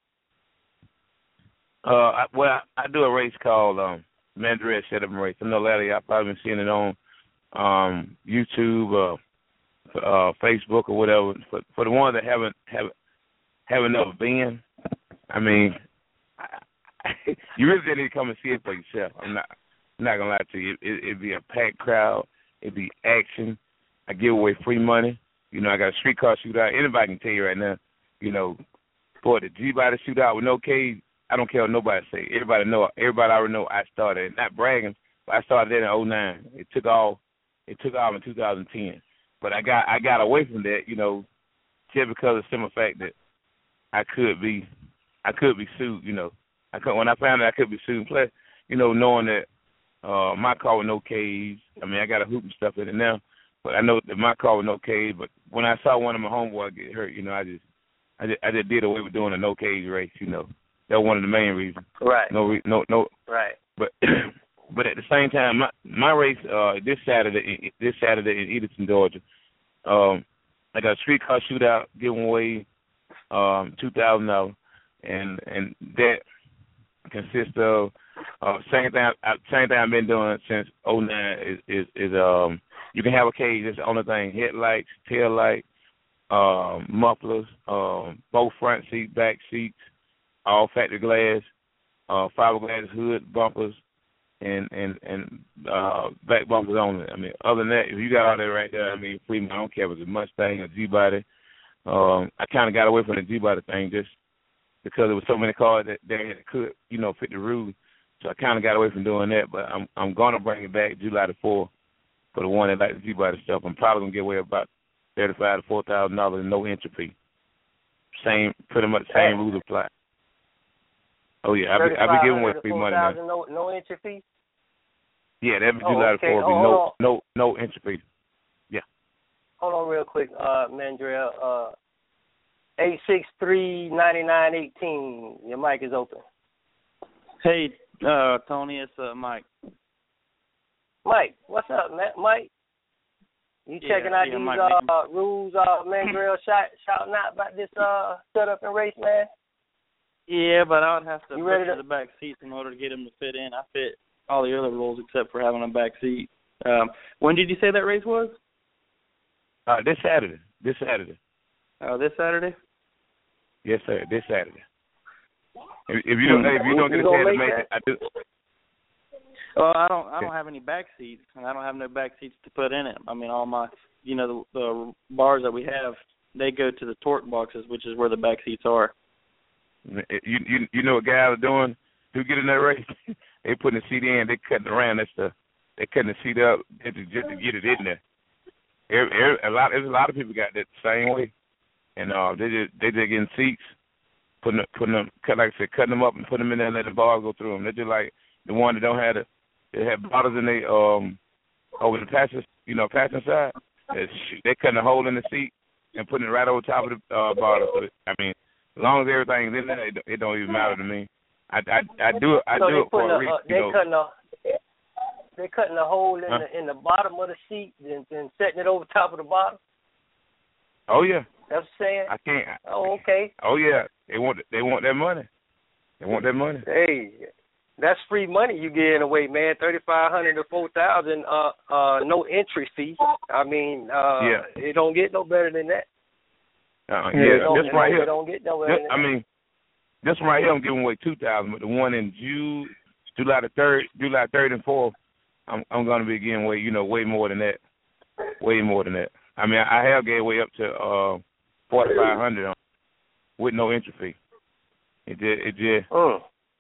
Uh, I, well, I, I do a race called um, Mandrell Settlement Race. I know lately I've probably been seeing it on um, YouTube, uh, uh, Facebook, or whatever. For, for the ones that haven't haven't haven't never been, I mean, I, I, you really need to come and see it for yourself. I'm not I'm not gonna lie to you. It, it'd be a packed crowd. It'd be action. I give away free money. You know, I got a streetcar shootout. Anybody can tell you right now, you know, for the G-Body shootout with no cage, I don't care what nobody say. Everybody know. Everybody already know I started. Not bragging, but I started that in oh nine. It took off. It took off in two thousand ten. But I got I got away from that, you know, just because of the simple fact that I could be I could be sued. You know, I could, when I found out I could be sued. Plus, you know, knowing that uh, my car with no cage. I mean, I got a hoop and stuff in it now. But I know that my car was no cage. But when I saw one of my homeboys get hurt, you know, I just, I just, I just did away with doing a no cage race. You know, that was one of the main reasons.
Right.
No, no, no.
Right.
But, but at the same time, my my race uh, this Saturday, this Saturday in Edison, Georgia, um, I got a streetcar shootout giving away um, two thousand dollars, and and that consists of uh, same thing. I, same thing I've been doing since oh nine is is, is um. You can have a cage. That's the only thing. Headlights, tail light, um, mufflers, um, both front seats, back seats,
all factory glass, uh, fiberglass hood bumpers, and and and uh, back bumpers only. I mean, other than that, if you got all that right there, I mean, Freeman, I don't care if it's a Mustang or G-body. Um, I kind of got away from the G-body thing just because there was so many cars that that could, you know, fit the rule. So I kind of got away from doing that. But I'm I'm gonna bring it back July the fourth for the one that like the G-body stuff. I'm probably gonna get away about thirty-five to four thousand dollars, no entry fee. Same, pretty much the same rules apply. Oh yeah, I be I be giving away free money now.
No, no entry fee.
Yeah, that'd be
oh,
July
okay.
the fourth.
Oh,
no, no, no entry fee. Yeah.
Hold on, real quick, uh, Mandrell. Uh, eight six three nine nine eighteen. Your mic is open.
Hey, uh, Tony, it's uh, Mike.
Mike, what's up, man? Mike? You
yeah,
checking out
yeah,
these
Mike,
uh, rules, uh, Mandrell shout, shouting out about this uh, setup and race, man?
Yeah, but I would have to
you ready
to
to...
the back seats in order to get him to fit in. I fit all the other rules except for having a back seat. Um, when did you say that race was?
Uh, this Saturday. This Saturday.
Oh, this Saturday?
Yes, sir. This Saturday. If, if you don't, if you don't get a chance to make it, I do.
Well, I don't. I don't have any back seats, and I don't have no back seats to put in it. I mean, all my, you know, the, the bars that we have, they go to the torque boxes, which is where the back seats are.
You you you know what guys are doing to get in that race? They putting the seat in, they cutting around that stuff. They cutting the seat up just to, just to get it in there. Every, every, a lot, there's a lot of people got that same way, and uh, they just they just getting seats, putting them, putting them, cut like I said, cutting them up and putting them in there and letting the bars go through them. They're just like the one that don't have the, they have bottles in they um over the passenger, you know, passenger side. They they cutting a hole in the seat and putting it right over top of the uh, bottle. So I mean. As long as everything's in there, it, it don't even matter to me. I I, I do it. I
so
do it for a reason.
Uh, they
you know.
cutting a they cutting a hole in
huh?
the in the bottom of the seat and, and setting it over top of the bottom.
Oh yeah.
That's what I'm saying.
I can't.
Oh okay.
Oh yeah. They want they want that money. They want that money.
Hey, that's free money you getting away, man. Thirty five hundred to four thousand. Uh uh, no entry fee. I mean, uh,
yeah.
It don't get no better than that.
Uh, yeah,
yeah,
this right here.
Don't get no
this, I mean, this one right here, I'm giving away two thousand, but the one in June, July the third, July third and fourth, I'm I'm going to be giving away, you know, way more than that, way more than that. I mean, I have gave away up to uh forty five hundred with no entry fee. It just, it just.
Mm.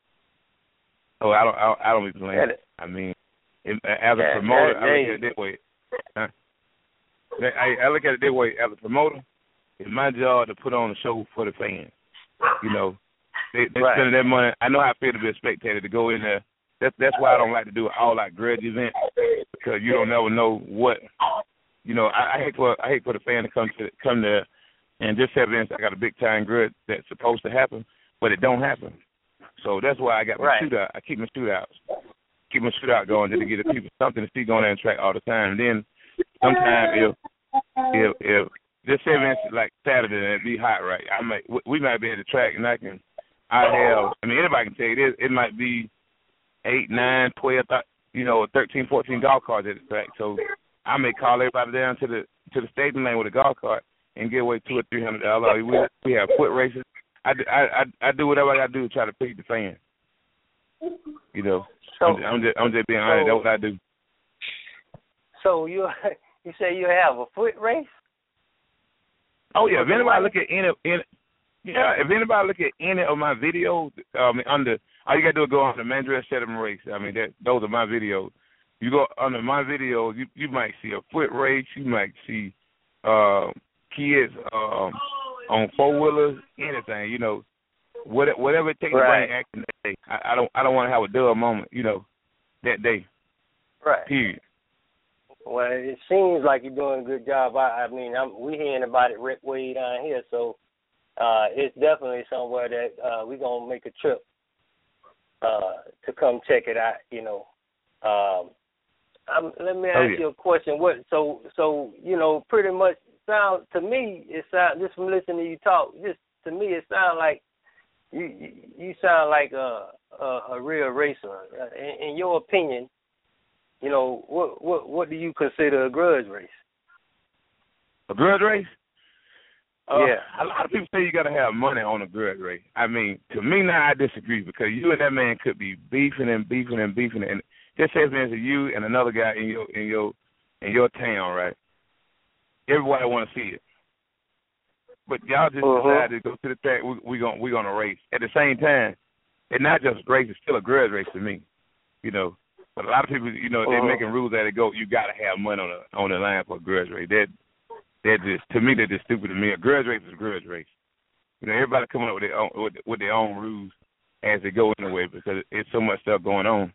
Oh, I don't, I, I don't be playing. I mean, it, as a promoter, I look at it that way. Huh? I, I look at it that way. As a promoter, it's my job to put on a show for the fans. You know, they, they're
right.
spending their money. I know how I feel to be a spectator, to go in there. That's that's why I don't like to do an all-out grudge event, because you don't never know what. You know, I, I hate for I hate for the fan to come to come there and just have evidence I got a big time grudge that's supposed to happen, but it don't happen. So that's why I got my
right.
shootout. I keep my shootouts, keep my shootout going just to give the people something to see going there and track all the time. And then sometimes if if if this event like Saturday and it be hot, right? I might we might be at the track and I can I have I mean anybody can tell you this. It might be eight, nine, twelve, you know, thirteen, fourteen golf carts at the track. So I may call everybody down to the to the staging lane with a golf cart and give away two or three hundred dollars. We we have foot races. I, I, I, I do whatever I got to do to try to please the fans. You know, so, I'm, I'm just I'm just being honest. So, that's what I do.
So you you say you have a foot race?
Oh yeah. If anybody look at any, any yeah, if anybody look at any of my videos, um, under all you got to do is go on the Mandrell Settlement Race. I mean, that those are my videos. You go under my videos, you you might see a foot race. You might see uh, kids um, on four wheelers, anything. You know, what, whatever it takes
right.
to bring action that day. I, I don't I don't want to have a dull moment. You know, that day.
Right.
Period.
Well, it seems like you're doing a good job. I, I mean, I'm, we hearing about it Rick Way down here, so uh, it's definitely somewhere that uh, we're gonna make a trip uh, to come check it out. You know. Um, Um, let me ask
oh, yeah.
you a question. What? So, so you know, pretty much sound to me. It sound just from listening to you talk. Just to me, it sounds like you you, you sound like a, a a real racer. In, in your opinion, you know, what what what do you consider a grudge race?
A grudge race?
Uh,
yeah.
A lot of people say you got to have money on a grudge race. I mean, to me now, I disagree because you and that man could be beefing and beefing and beefing, and just say, for instance, you and another guy in your in your in your town, right? Everybody want to see it, but y'all just
uh-huh.
decided to go to the track. We we gonna we gonna race at the same time. It's not just race; it's still a grudge race to me, you know. But a lot of people, you know, they're
uh-huh.
making rules that it go. You got to have money on the on the line for a grudge race. That that just to me, they're just stupid to me. A grudge race is a grudge race. You know, everybody coming up with their own with, with their own rules as they go anyway because it's so much stuff going on.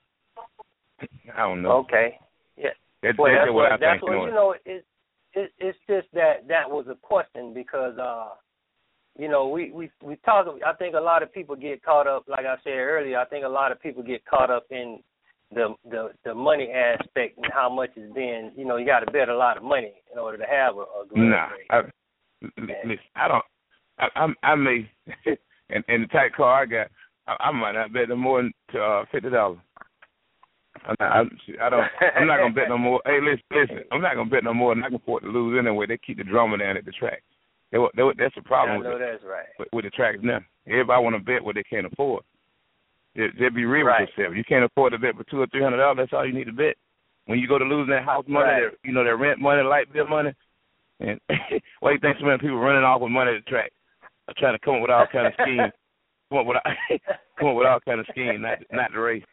I don't know.
Okay. Yeah.
That's,
well,
that's,
that's
what,
what,
I
that's
think.
what, you know, it, it, it's just that that was a question because, uh, you know, we, we, we talk, I think a lot of people get caught up, like I said earlier, I think a lot of people get caught up in the the, the money aspect and how much is being, you know, you got to bet a lot of money in order to have a, a good
Nah.
race.
I, listen, I don't, I, I, I may, and, and the type car I got, I, I might not bet no more than uh, fifty dollars. I'm not, I'm, I don't. I'm not gonna bet no more. Hey, listen, listen. I'm not gonna bet no more than I can afford to lose anyway. They keep the drama down at the track. They, they, that's the problem
yeah, I know
with,
that's right.
with, with the tracks now. Everybody want to bet what they can't afford. They, they'll be real
Right.
with themselves. You can't afford to bet for two or three hundred dollars. That's all you need to bet. When you go to losing that house money,
Right.
their, you know, their rent money, light bill money, and why you think so many people running off with money at the track, are trying to come up with all kind of schemes, come up with come up with all kind of schemes, not not the race.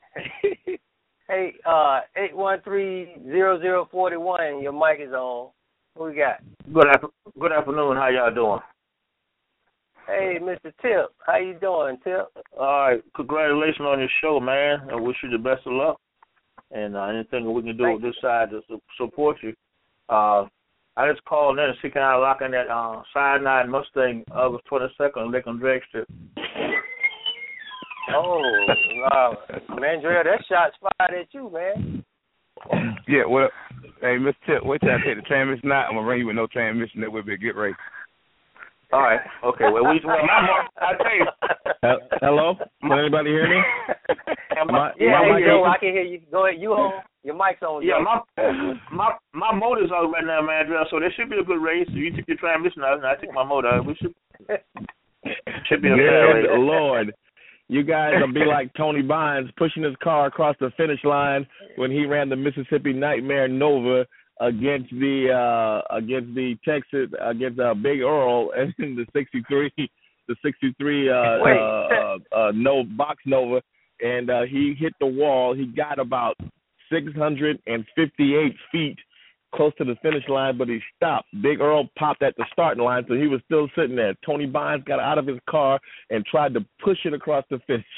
Hey, uh, eight one three zero zero four one. Your mic is on. What we got?
Good after- good afternoon. How y'all doing?
Hey, Mister Tip. How you doing, Tip?
All right. Congratulations on your show, man. I wish you the best of luck. And uh, anything that we can do
Thank
on this side to su- support you. Uh, I just called in and see can I lock in that uh, Side nine Mustang August twenty-second on Lincoln Drake Strip.
Oh, wow. Mandrell, that shot's fired at you, man.
Yeah, well, hey, Mister Tip, wait till I take the transmission out. I'm going to ring you with no transmission. That would be a good race.
All right. Okay. Well, we well, my, I tell you.
Uh, hello? Can anybody hear me?
My,
yeah,
my
hey,
mic
Joe,
is-
I can hear you. Go ahead. You home? Your mic's on.
Yeah,
Joe.
my my my motor's on right now, man, so there should be a good race. If you took your transmission out and I took my motor out, we should should be a fair race.
Good Lord. You guys will be like Tony Bynes pushing his car across the finish line when he ran the Mississippi Nightmare Nova against the uh, against the Texas against uh, Big Earl and the sixty-three the sixty-three uh, uh, uh, uh, no box Nova, and uh, he hit the wall. He got about six hundred fifty-eight feet close to the finish line, but he stopped. Big Earl popped at the starting line, so he was still sitting there. Tony Bynes got out of his car and tried to push it across the finish.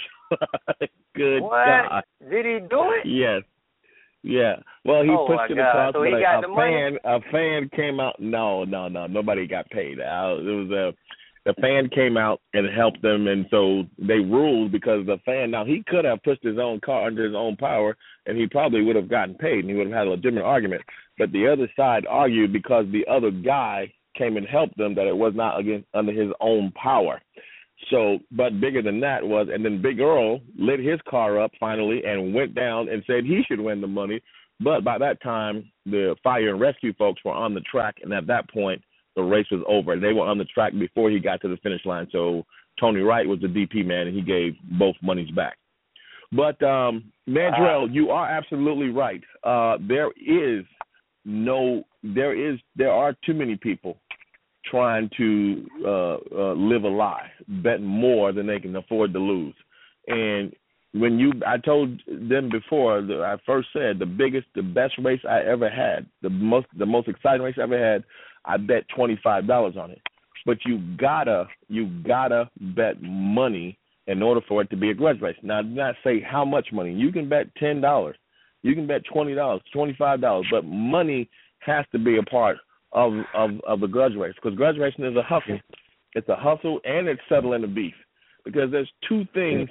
Good
what?
God.
Did he do it?
Yes. Yeah. Well, he
Oh, my
pushed it
God.
across,
So
but
he
a,
got
a
the money?
fan, a fan came out. No, no, no. Nobody got paid. Uh, it was a. The fan came out and helped them, and so they ruled because the fan. Now he could have pushed his own car under his own power, and he probably would have gotten paid, and he would have had a legitimate argument. But the other side argued because the other guy came and helped them that it was not against under his own power. So, but bigger than that was, and then Big Earl lit his car up finally and went down and said he should win the money. But by that time, the fire and rescue folks were on the track, and at that point, the race was over. They were on the track before he got to the finish line. So Tony Wright was the D P man, and he gave both monies back. But um, Mandrell, uh, you are absolutely right. Uh, there is no, there is, there are too many people trying to uh, uh, live a lie, bet more than they can afford to lose. And when you, I told them before, the, I first said the biggest, the best race I ever had, the most, the most exciting race I ever had, I bet twenty-five dollars on it. But you gotta, you gotta bet money in order for it to be a grudge race. Now, do not say how much money. You can bet ten dollars. You can bet twenty dollars, twenty-five dollars. But money has to be a part of, of, of the grudge race, because grudge racing is a hustle. It's a hustle, and it's settling the beef. Because there's two things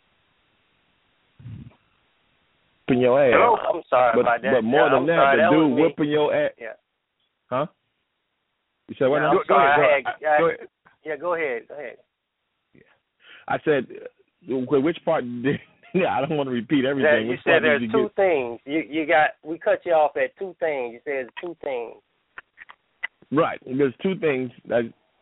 whooping your ass.
Hello? I'm sorry
but,
about that.
But more
yeah,
than
I'm
that,
sorry,
the
that
dude
was me.
whooping your ass.
Yeah.
Huh? You said what?
Yeah,
now?
I'm
Go, go
sorry.
ahead,
I had,
go,
I,
go ahead.
Yeah, go ahead. Go ahead.
I said, uh, which part did, yeah, I don't want to repeat everything.
That, you
which
said
part
there's
did you
two
get?
things. You you got we cut you off at two things. You said two things.
Right. There's two things. That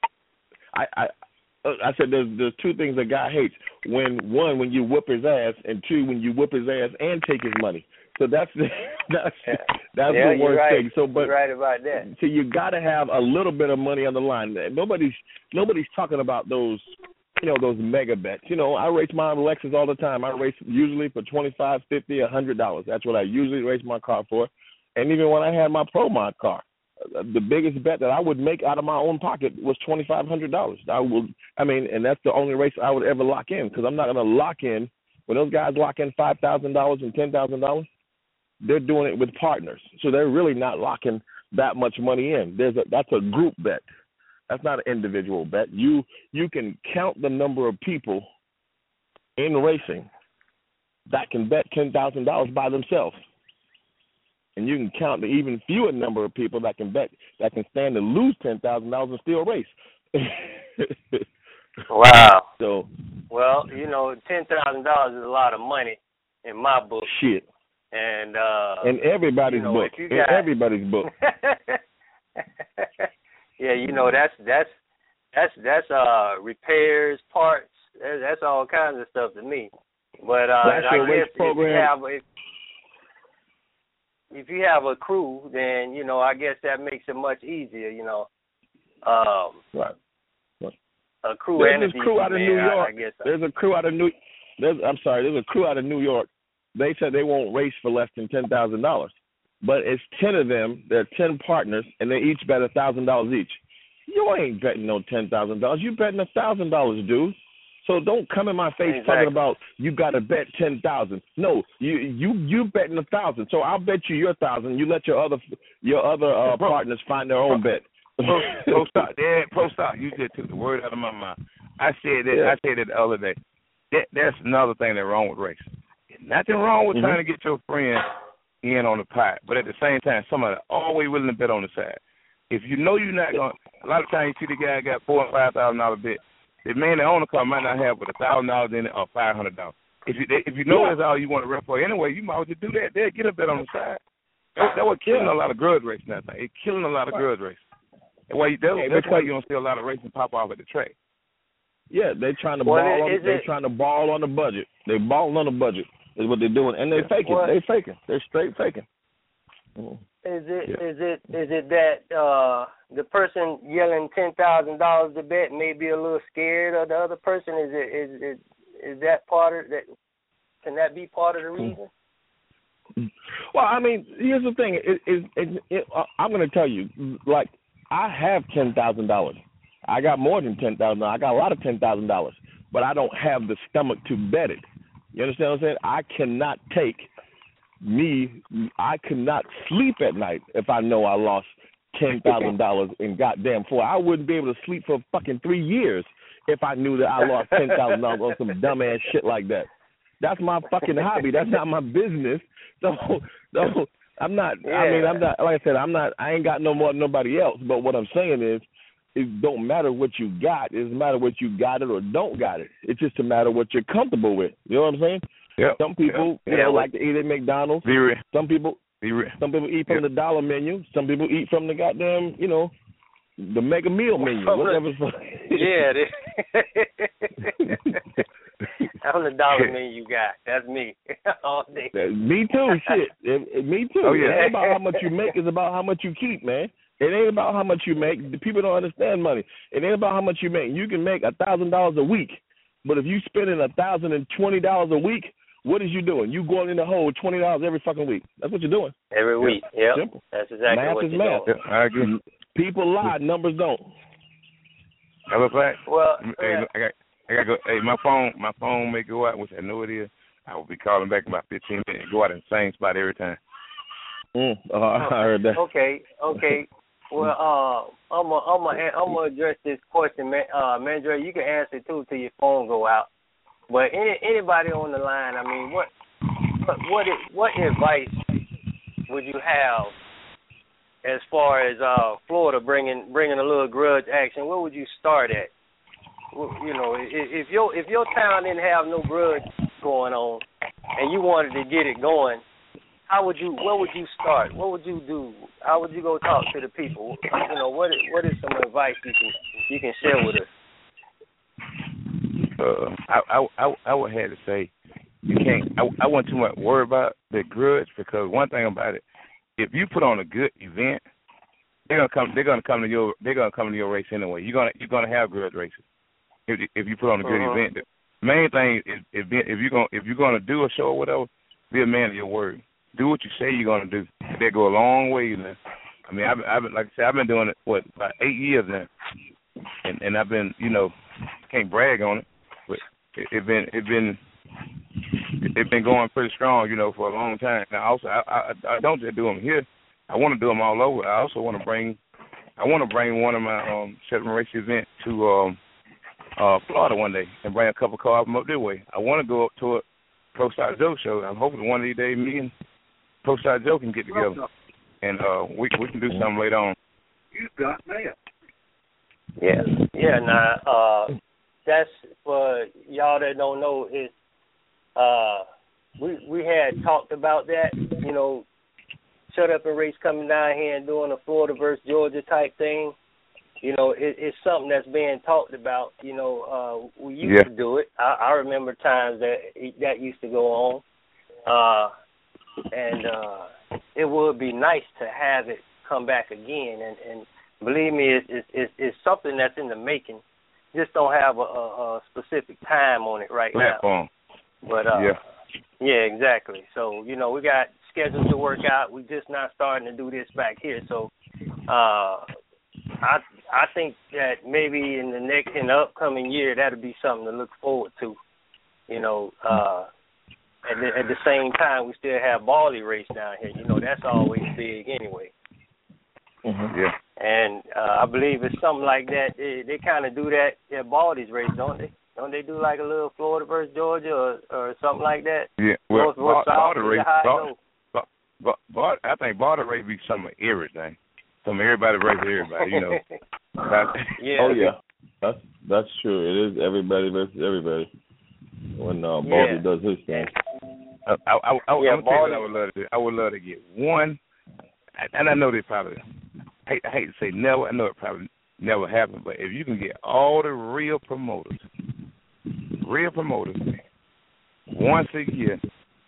I, I I said there's there's two things a guy hates. When one, when you whoop his ass, and two, when you whoop his ass and take his money. So that's the, that's that's
yeah,
the worst
right.
thing. So, but
you're right about that.
So you got to have a little bit of money on the line. Nobody's nobody's talking about those, you know, those mega bets. You know, I race my Lexus all the time. I race usually for twenty-five, fifty, a hundred dollars. That's what I usually race my car for. And even when I had my Pro Mod car, the biggest bet that I would make out of my own pocket was twenty-five hundred dollars. I would, I mean, and that's the only race I would ever lock in, because I'm not going to lock in when those guys lock in five thousand dollars and ten thousand dollars. They're doing it with partners, so they're really not locking that much money in. There's a that's a group bet. That's not an individual bet. You you can count the number of people in racing that can bet ten thousand dollars by themselves, and you can count the even fewer number of people that can bet that can stand to lose ten thousand dollars and still race.
Wow.
So,
well, you know, ten thousand dollars is a lot of money in my book.
Shit.
And uh,
in everybody's
you know,
book.
You
in
got...
everybody's book.
Yeah, you know, that's that's that's that's uh repairs, parts. That's, that's all kinds of stuff to me. But uh, I guess if you have if, if you have a crew, then you know, I guess that makes it much easier. You know, um,
right. right.
A crew
there's
and a
this crew out of
man,
New York.
I, I guess
there's a crew out of New. There's, I'm sorry. There's a crew out of New York. They said they won't race for less than ten thousand dollars, but it's ten of them. They're ten partners, and they each bet a thousand dollars each. You ain't betting no ten thousand dollars. You betting a thousand dollars, dude. So don't come in my face
exactly.
talking about you got to bet ten thousand. No, you you you betting a thousand. So I'll bet you your thousand. You let your other your other uh,
Pro,
partners find their own
pro,
bet.
Pro, pro stock, yeah, pro stock. You just took the word out of my mouth. I said that.
Yeah.
I said it the other day. That that's another thing that's wrong with racing. Nothing wrong with mm-hmm. trying to get your friend in on the pot, but at the same time, somebody always willing to bet on the side. If you know you're not going, a lot of times you see the guy got four or five thousand dollar bet. The man that own the car might not have but a thousand dollars in it or five hundred dollars. If you if you know yeah. that's all you want to rep for anyway, you might as well do that. There, get a bet on the side. That, that was killing yeah. a lot of grudge racing. That thing, it's killing a lot of grudge racing. That's why you, that,
hey,
that's why you don't see a lot of racing pop off at the track.
Yeah, they trying to
well,
ball. On,
they
trying to ball on the budget. They balling on the budget is what they're doing, and they
yeah.
faking.
What?
They faking. They're straight faking.
Mm. Is it
yeah.
is it is it that uh, the person yelling ten thousand dollars to bet may be a little scared of the other person? Is it is it is that part of that? Can that be part of the reason?
Well, I mean, here's the thing. It, it, it, it, I'm going to tell you, like, I have ten thousand dollars. I got more than ten thousand dollars. I got a lot of ten thousand dollars, but I don't have the stomach to bet it. You understand what I'm saying? I cannot take me. I cannot sleep at night if I know I lost ten thousand dollars in goddamn four. I wouldn't be able to sleep for fucking three years if I knew that I lost ten thousand dollars on some dumbass shit like that. That's my fucking hobby. That's not my business. So, so I'm not.
Yeah.
I mean, I'm not. Like I said, I'm not. I ain't got no more than nobody else. But what I'm saying is, it don't matter what you got. It doesn't matter what you got it or don't got it. It's just a matter what you're comfortable with. You know what I'm saying?
Yeah.
Some people,
yep.
you know,
yeah,
like to eat at McDonald's.
Be real.
Some people,
Be real.
some people eat from
yep.
the dollar menu. Some people eat from the goddamn, you know, the mega meal menu. Whatever.
Yeah. I'm the dollar menu you got. That's me all day.
Me too. Shit. It, it, me too.
Oh, yeah.
It ain't about how much you make. It's about how much you keep, man. It ain't about how much you make. The people don't understand money. It ain't about how much you make. You can make a thousand dollars a week, but if you spending a thousand and twenty dollars a week, what is you doing? You going in the hole with twenty dollars every fucking week. That's what you're doing.
Every week. Yep.
Simple.
That's exactly
math
what
is
you're
math.
doing.
Yeah, I agree.
People lie, numbers don't.
I look like.
Well,
hey,
yeah.
I got. I got to go. Hey, my phone. My phone may go out, which I know it is. I will be calling back in about fifteen minutes. Go out in the same spot every time.
Mm, oh, I heard that.
Okay. Okay. Well, uh, I'm gonna I'm gonna I'm gonna address this question, man. Uh, Mandre, you can answer too till your phone go out. But any anybody on the line, I mean, what what what, what advice would you have as far as uh, Florida bringing bringing a little grudge action? Where would you start at? You know, if, if your if your town didn't have no grudge going on, and you wanted to get it going, how would you? Where would you start? What would you do? How would you go talk to the people? You know, what is, what is some advice you can you can share with us?
uh, I, I I I would have to say you can't. I I wasn't too much worried about the grudge because one thing about it, if you put on a good event, they're gonna come. They're gonna come to your. They're gonna come to your race anyway. You're gonna you're gonna have grudge races if if you put on a good uh-huh. event. The main thing is if if you're gonna if you're gonna do a show or whatever, be a man of your word. Do what you say you're gonna do. That go a long way, you know. I mean, I've, I've been, like I said, I've been doing it what about eight years now, and and I've been, you know, can't brag on it, but it, it been it been it been going pretty strong, you know, for a long time. Now, also, I I, I don't just do them here. I want to do them all over. I also want to bring I want to bring one of my um seven race event to um uh Florida one day and bring a couple cars from up their way. I want to go up to a Pro Stock Joe show. I'm hoping one of these days me and Pro Stock Joe can get together. And uh, we we can do something later on.
You got mail.
Yeah, yeah. Now, uh, that's for y'all that don't know. Is uh, we we had talked about that. You know, shut up and race coming down here and doing a Florida versus Georgia type thing. You know, it, it's something that's being talked about. You know, uh, we used
yeah.
to do it. I, I remember times that that used to go on, uh, and. Uh, It would be nice to have it come back again, and, and believe me, it's, it's, it's something that's in the making. Just don't have a, a, a specific time on it right
Platform.
now. But uh,
yeah,
yeah, exactly. So you know, we got schedules to work out. We're just not starting to do this back here. So uh, I I think that maybe in the next in the upcoming year, that'll be something to look forward to. You know. Uh, At the, at the same time, we still have Baldy race down here. You know, that's always big anyway.
Mm-hmm. Yeah.
And uh, I believe it's something like that. They, they kind of do that at Baldy's race, don't they? Don't they do like a little Florida versus Georgia or, or something like that?
Yeah. Well,
North, North,
Baldy race.
Bald,
Bald, Bald, I think Baldy race be some of everything. Some everybody race everybody. You know.
yeah.
Oh yeah. That's that's true. It is everybody versus everybody. When uh, Baldy yeah. does his thing.
I, I, I, I,
yeah,
I'm gonna tell you what I would love to do. I would love to get one, and I know they probably. I hate, I hate to say never. I know it probably never happened, but if you can get all the real promoters, real promoters, once a year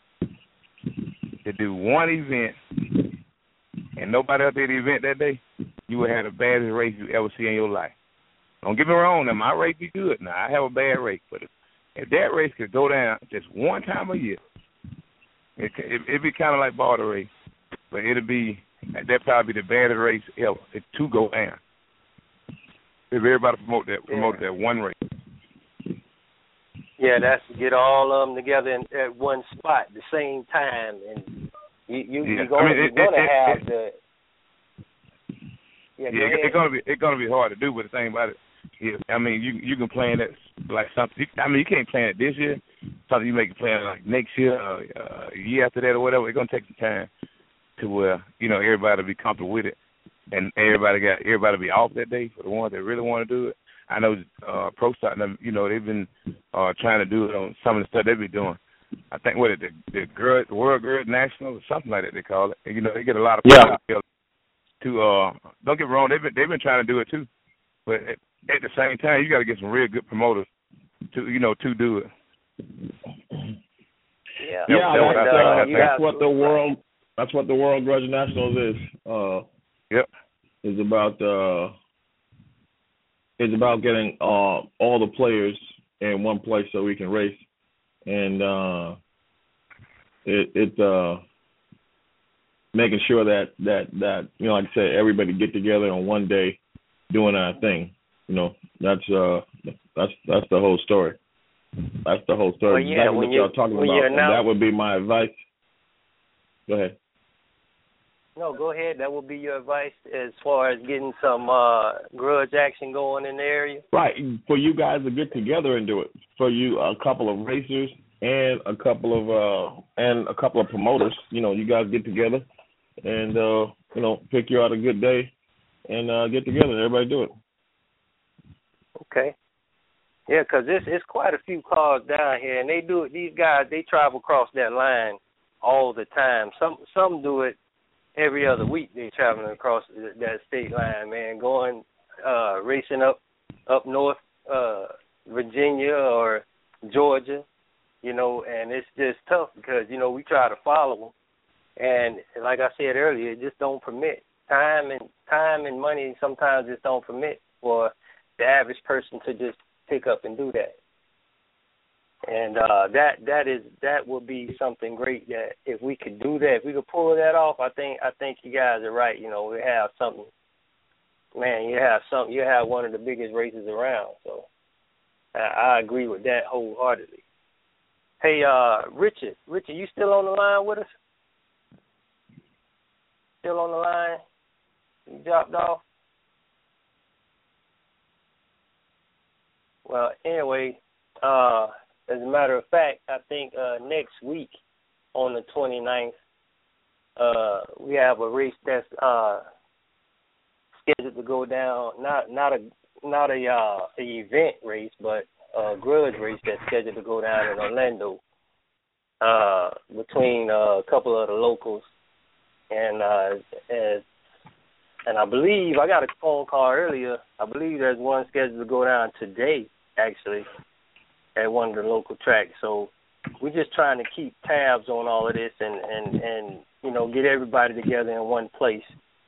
to do one event, and nobody else did the event that day, you would have the baddest race you ever see in your life. Don't get me wrong. Now my race be good. Now I have a bad race, but if, if that race could go down just one time a year. It, it, it'd be kind of like Baldy race, but it'd be, that'd probably be the baddest race ever, it, to go down. If everybody promote that, promote yeah. that one race.
Yeah, that's get all of them together in, at one spot at the same time, and you, you,
yeah.
you're going I mean, to have
it,
the. Yeah,
yeah it, it's gonna be it's gonna be hard to do, but the thing about it, yeah, I mean, you you can plan it like something. I mean, you can't plan it this year. Something you make a plan like next year, or uh, a year after that, or whatever. It's gonna take some time to where you know everybody will be comfortable with it, and everybody got everybody be off that day for the ones that really want to do it. I know uh, Pro Stock, you know, they've been uh, trying to do it on some of the stuff they've been doing. I think what it the the, Girl, the World Girl National or something like that they call it. And, you know, they get a lot of people
yeah.
to uh, don't get me wrong, they've been they've been trying to do it too, but at, at the same time, you got to get some real good promoters to you know to do it.
Yeah,
yeah,
that,
that's,
uh,
uh, that's what the world. That's what the World Grudge Nationals is. Uh,
yep,
is about uh, is about getting uh, all the players in one place so we can race, and uh, it it uh, making sure that that that you know, like I said, everybody get together on one day, doing our thing. You know, that's uh, that's that's the whole story. That's the whole story.
Well, yeah,
exactly
when
what y'all
you,
talking
when
about.
you announce,
that would be my advice. Go ahead.
No, go ahead. That would be your advice as far as getting some uh, grudge action going in the area.
Right. For you guys to get together and do it. For you, a couple of racers and a couple of uh, and a couple of promoters. You know, you guys get together and uh, you know, pick you out a good day and uh, get together and everybody do it.
Okay. Yeah, because it's, it's quite a few cars down here, and they do it. These guys, they travel across that line all the time. Some some do it every other week. They traveling across that state line, man, going uh, racing up up north, uh, Virginia or Georgia, you know, and it's just tough because, you know, we try to follow them. And like I said earlier, it just don't permit. Time and time and money sometimes just don't permit for the average person to just pick up and do that. And uh, that that is that would be something great that if we could do that, if we could pull that off, I think I think you guys are right. You know, we have something. Man, you have something. You have one of the biggest races around. So I, I agree with that wholeheartedly. Hey, uh, Richard, Richard, you still on the line with us? Still on the line? You dropped off? Well, anyway, uh, as a matter of fact, I think uh, next week on the twenty-ninth, uh, we have a race that's uh, scheduled to go down. Not not a not a uh, a event race, but a grudge race that's scheduled to go down in Orlando uh, between uh, a couple of the locals, and uh, as and I believe I got a phone call earlier. I believe there's one scheduled to go down today, actually, at one of the local tracks. So we're just trying to keep tabs on all of this and, and, and you know, get everybody together in one place.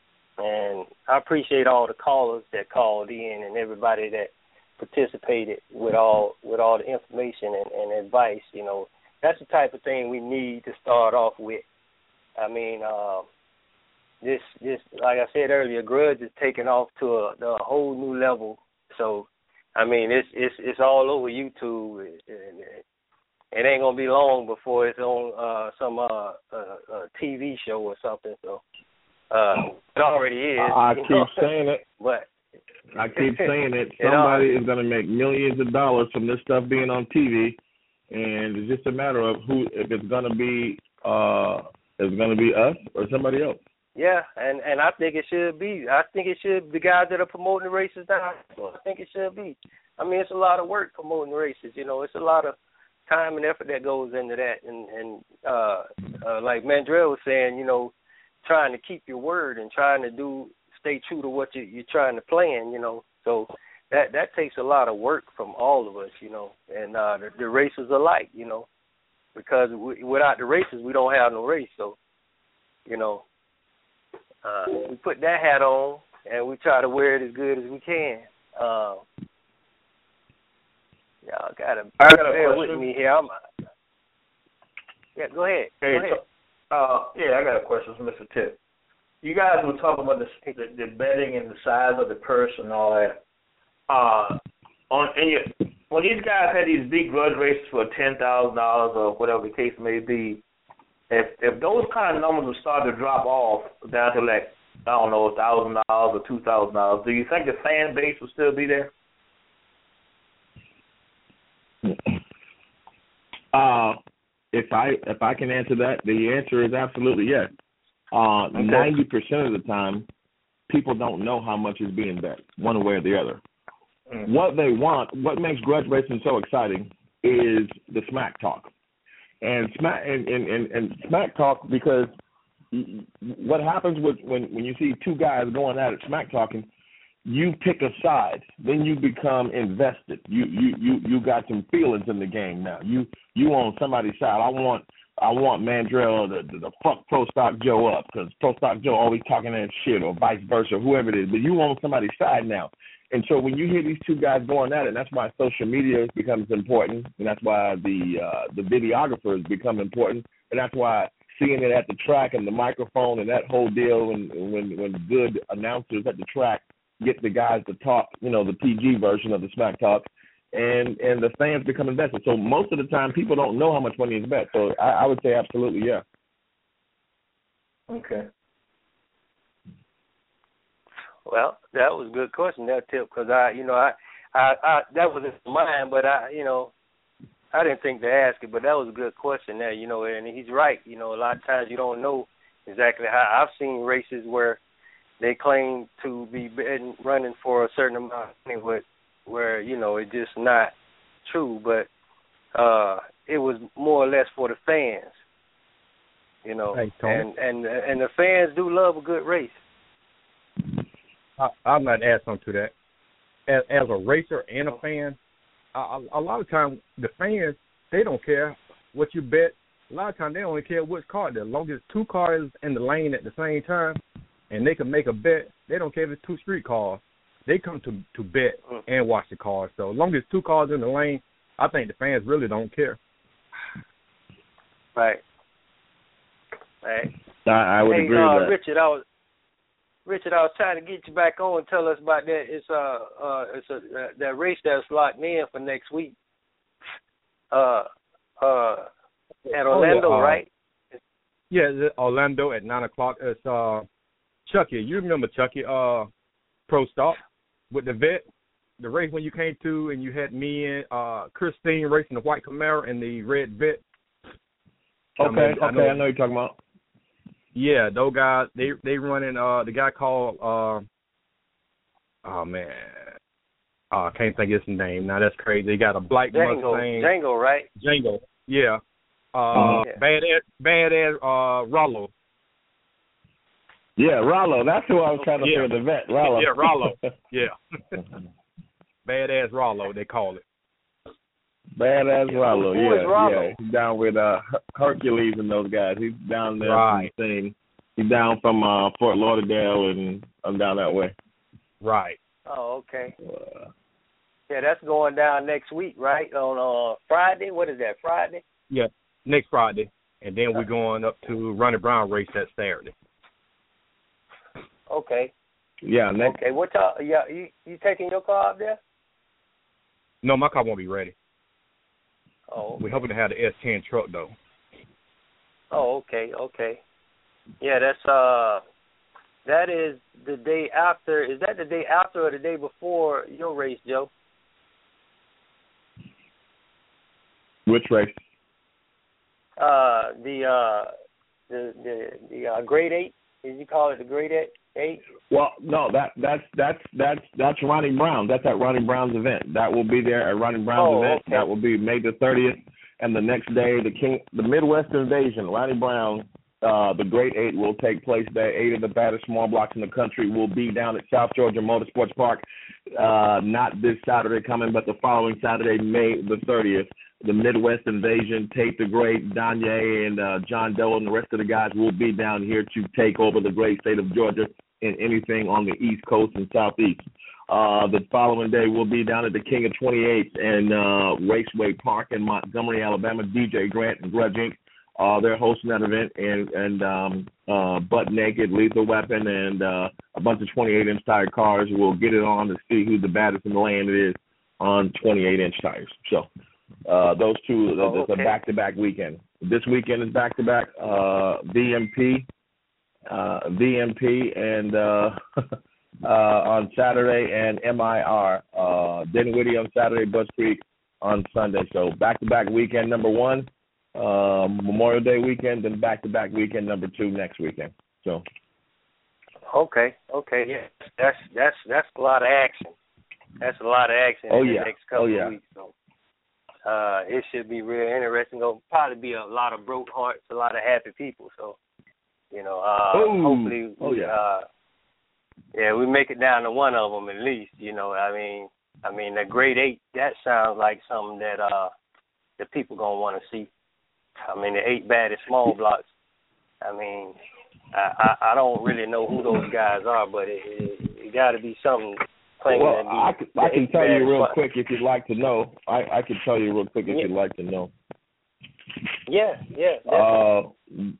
And I appreciate all the callers that called in and everybody that participated with all with all the information and, and advice. You know, that's the type of thing we need to start off with. I mean, uh, this this like I said earlier, grudge is taking off to a, a whole new level. So, I mean, it's it's it's all over YouTube. It, it, it ain't gonna be long before it's on uh, some uh, uh, uh, T V show or something. So, uh, it already is.
I, I keep
know?
saying it.
But
I keep saying it. Somebody is gonna make millions of dollars from this stuff being on T V, and it's just a matter of who if it's gonna be uh, it's gonna be us or somebody else.
Yeah, and, and I think it should be. I think it should the guys that are promoting the races now. I think it should be. I mean, it's a lot of work promoting races. You know, it's a lot of time and effort that goes into that. And and uh, uh, like Mandrell was saying, you know, trying to keep your word and trying to do stay true to what you, you're trying to plan. You know, so that that takes a lot of work from all of us. You know, and uh, the, the races alike. You know, because we, without the races, we don't have no race. So, you know. Uh, we put that hat on, and we try to wear it as good as we can. Uh, y'all gotta bear with me here. I'm, yeah, go ahead.
Hey,
go ahead.
So, uh, yeah, I got a question for Mister Tip. You guys were talking about the, the, the betting and the size of the purse and all that. Uh, on and you, when these guys had these big grudge races for ten thousand dollars or whatever the case may be. If if those kind of numbers will start to drop off down to like, I don't know, a thousand dollars or two thousand dollars, do you think the fan base will still be there?
Uh, if I if I can answer that, the answer is absolutely yes. Uh, ninety percent of the time, people don't know how much is being bet, one way or the other. Mm-hmm. What they want, what makes grudge racing so exciting, is the smack talk. And smack and, and, and, and smack talk, because what happens with when, when you see two guys going at it smack talking, you pick a side, then you become invested. You you, you, you got some feelings in the game now. You you on somebody's side. I want I want Mandrell to, to, to fuck Pro Stock Joe up because Pro Stock Joe always talking that shit, or vice versa, whoever it is. But you on somebody's side now. And so when you hear these two guys going at it, and that's why social media becomes important, and that's why the uh, the videographers become important, and that's why seeing it at the track and the microphone and that whole deal, and when when good announcers at the track get the guys to talk, you know, the P G version of the smack talk, and and the fans become invested. So most of the time, people don't know how much money is bet. So I, I would say absolutely, yeah.
Okay.
Well, that was a good question, that Tip, because I, you know, I, I, I, that was in mine, but I, you know, I didn't think to ask it, but that was a good question there, you know, and he's right. You know, a lot of times you don't know exactly how. I've seen races where they claim to be betting, running for a certain amount of money, but where, you know, it's just not true, but uh, it was more or less for the fans, you know,
hey,
and, and, and the fans do love a good race.
I, I'm not add something to that. As, as a racer and a fan, a, a lot of times the fans, they don't care what you bet. A lot of times they only care which car. As long as two cars in the lane at the same time, and they can make a bet, they don't care if it's two street cars. They come to to bet and watch the cars. So as long as two cars in the lane, I think the fans really don't care.
Right. Right.
I, I would
hey,
agree
uh,
with that.
Richard, I was Richard, I was trying to get you back on and tell us about that. It's uh uh it's a uh, that race that's locked in for next week. Uh uh at Orlando,
oh, yeah, uh,
right?
Yeah, it's Orlando at nine o'clock. It's uh Chucky. You remember Chucky? Uh, Pro Stop with the vet, the race when you came to, and you had me and uh Christine racing the white Camaro and the red vet.
Okay,
I mean,
okay,
I know,
I know you're talking about.
Yeah, those guys, they they running. Uh, the guy called. Uh, oh man, uh, I can't think of his name. Now that's crazy. They got a black
Django,
Mustang.
Django, right?
Django, yeah. Uh,
uh
bad ass, bad ass. Uh, Rollo.
Yeah, Rollo. That's who I was trying to
yeah.
say. The vet, Rollo.
yeah, Rollo. Yeah. Bad ass Rollo, they call it.
Badass Rollo,
Who
yeah,
is Rollo?
yeah. He's down with uh, Hercules and those guys. He's down there
Right.
from the same. He's down from uh, Fort Lauderdale, and I'm down that way.
Right.
Oh, okay.
Uh,
Yeah, that's going down next week, right? On uh Friday. What is that? Friday?
Yeah, next Friday, and then we're going up to Ronnie Brown race that Saturday.
Okay.
yeah, next.
Okay. What time? Yeah, you you taking your car up there?
No, my car won't be ready.
Oh.
We're hoping to have the S ten truck though.
Oh, okay, okay. Yeah, that's uh, that is the day after. Is that the day after or the day before your race, Joe?
Which race?
Uh, the uh, the the the uh, grade eight. Did you call it the grade eight? Eight?
Well, no, that that's that's that's that's Ronnie Brown. That's at Ronnie Brown's event. That will be there at Ronnie Brown's
Oh,
event.
okay.
That will be May the thirtieth, and the next day, the King, the Midwest Invasion, Ronnie Brown, uh, the Great Eight will take place there. Eight of the baddest small blocks in the country will be down at South Georgia Motorsports Park. Uh, not this Saturday coming, but the following Saturday, May the thirtieth. The Midwest Invasion, Tate the Great, Danye, and uh, John Doe, and the rest of the guys will be down here to take over the great state of Georgia and anything on the East Coast and Southeast. Uh, the following day, we'll be down at the King of twenty-eights and uh, Raceway Park in Montgomery, Alabama. D J Grant and Grudge Incorporated. Uh, they're hosting that event, and and um, uh, Butt Naked, Lethal Weapon, and uh, a bunch of twenty-eight inch tire cars will get it on to see who the baddest in the land is on twenty-eight inch tires. So uh, those two,
Oh,
it's a
okay.
back-to-back weekend. This weekend is back-to-back uh, V M P, uh, V M P, and uh, uh, on Saturday, and M I R, uh, Dinwiddie on Saturday, Butch Creek on Sunday. So back-to-back weekend number one. Uh, Memorial Day weekend, then back-to-back weekend number two next weekend. So,
Okay, okay, yeah, that's that's that's a lot of action. That's a lot of action
Oh,
in
yeah.
the next couple
Oh, yeah.
of weeks. So, uh, it should be real interesting. There'll probably be a lot of broke hearts, a lot of happy people. So, you know, uh,
Ooh.
hopefully,
Oh, yeah.
uh, yeah, we make it down to one of them at least. You know, I mean, I mean, the grade eight, that sounds like something that uh, the people gonna want to see. I mean, the eight baddest small blocks. I mean, I, I I don't really know who those guys are, but it, it, it got to be something claiming
well,
to be
I, can-
the
I can
eight
tell you
baddest
real
blocks.
quick if you'd like to know. I, I can tell you real quick if
Yeah.
you'd like to know.
Yeah, yeah. definitely.
Uh,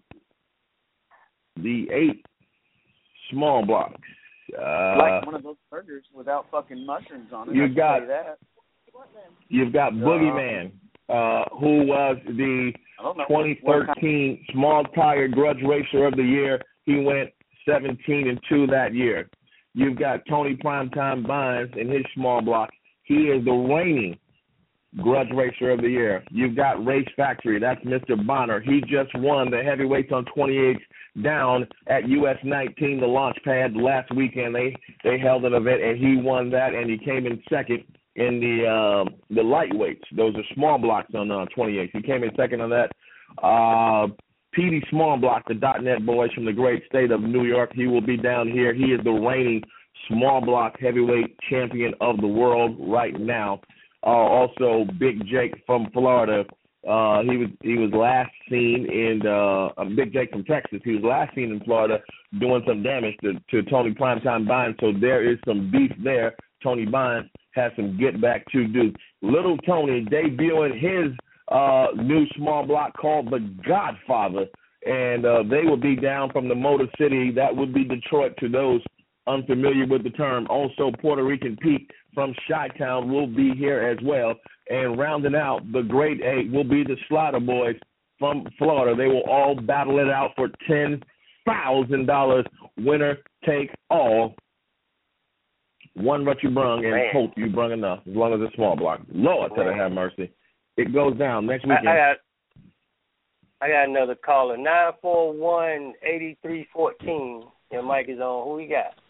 the eight small blocks. Uh,
like one of those burgers without fucking mushrooms on it.
You
I can
got-
tell you that.
You've got Boogeyman, uh, who was the
I don't know
twenty
what kind-
thirteen Small Tire Grudge Racer of the Year. He went seventeen and two that year. You've got Tony Primetime Bynes in his small block. He is the reigning Grudge Racer of the Year. You've got Race Factory. That's Mister Bonner. He just won the heavyweights on twenty-eights down at U S nineteen, the launch pad last weekend. They they held an event, and he won that, and he came in second in the um, the lightweights. Those are small blocks on uh, twenty-eights. He came in second on that. Uh, P D Small Block, the dot net boys from the great state of New York. He will be down here. He is the reigning small block heavyweight champion of the world right now. Uh, also, Big Jake from Florida. Uh, he was he was last seen in uh, Big Jake from Texas. He was last seen in Florida doing some damage to, to Tony Primetime Bynes. So there is some beef there. Tony Bynes has some get back to do. Little Tony debuting his uh, new small block called The Godfather, and uh, they will be down from the Motor City. That would be Detroit to those unfamiliar with the term. Also, Puerto Rican Pete from Chi-Town will be here as well. And rounding out the Great Eight will be the Slaughter Boys from Florida. They will all battle it out for ten thousand dollars, winner take all. One what you brung, and Man. hope you brung enough, as long as it's small block. Lord, to have mercy. It goes down next weekend.
I, I got, I got another caller, nine four one, eight three one four. Your mic is on. Who we got?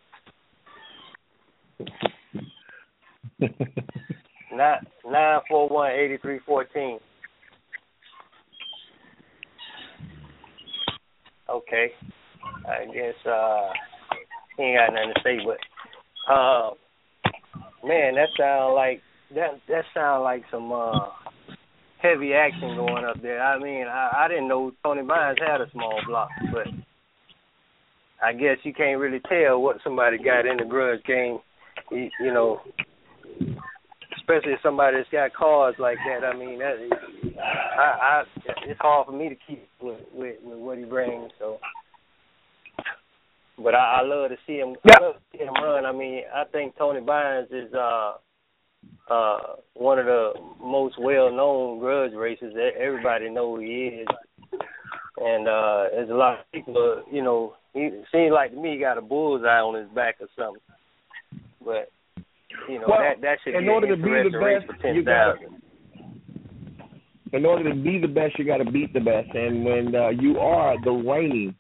Nine nine four one eighty three fourteen. Okay, I guess uh, he ain't got nothing to say, but uh, man, that sound like that. That sound like some uh, heavy action going up there. I mean, I, I didn't know Tony Bynes had a small block, but I guess you can't really tell what somebody got in the grudge game. You, you know. Especially somebody that's got cars like that. I mean, that, I, I, it's hard for me to keep with, with, with what he brings. So, but I, I love to see him. Yep. I love to see him run. I mean, I think Tony Bynes is uh, uh, one of the most well-known grudge racers. Everybody knows who he is, and uh, there's a lot of people. You know, it seems like to me he got a bullseye on his back or something, but. You know,
well,
that, that should
in
be
order
an
to be the best, you gotta, in order to be the best, you got to beat the best. And when uh, you are the reigning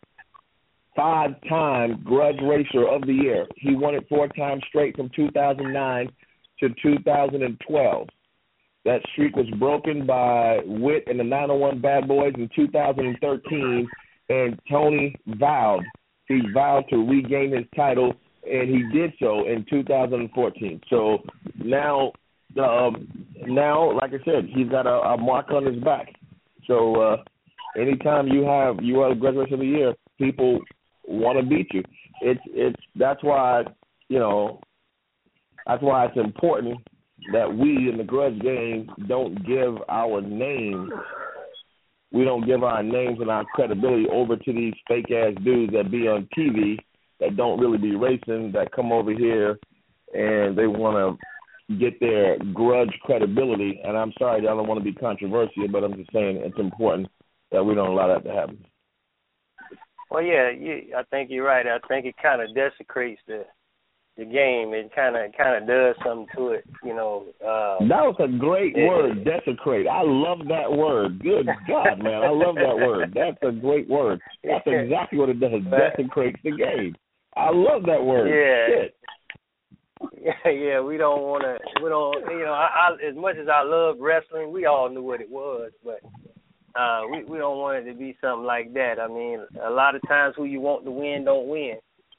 five-time grudge racer of the year, he won it four times straight from two thousand nine to two thousand twelve. That streak was broken by Witt and the nine oh one Bad Boys in two thousand thirteen, and Tony vowed, he vowed to regain his title. And he did so in two thousand fourteen. So now, um, now, like I said, he's got a, a mark on his back. So uh, anytime you have you are the graduate of the year, people want to beat you. It's it's that's why you know that's why it's important that we in the grudge game don't give our names. We don't give our names and our credibility over to these fake ass dudes that be on T V. That don't really be racing, that come over here and they want to get their grudge credibility. And I'm sorry, I don't want to be controversial, but I'm just saying it's important that we don't allow that to happen.
Well, yeah, you, I think you're right. I think it kind of desecrates the the game. It kind of kind of does something to it, you know. Uh,
that was a great it, word, desecrate. I love that word. Good God, man, I love that word. That's a great word. That's exactly what it does. It desecrates the game. I love that word.
Yeah.
Shit.
Yeah, yeah. We don't want to. We don't. You know, I, I, as much as I love wrestling, we all knew what it was, but uh, we we don't want it to be something like that. I mean, a lot of times, who you want to win don't win.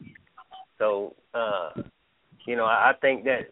So, uh, you know, I, I think that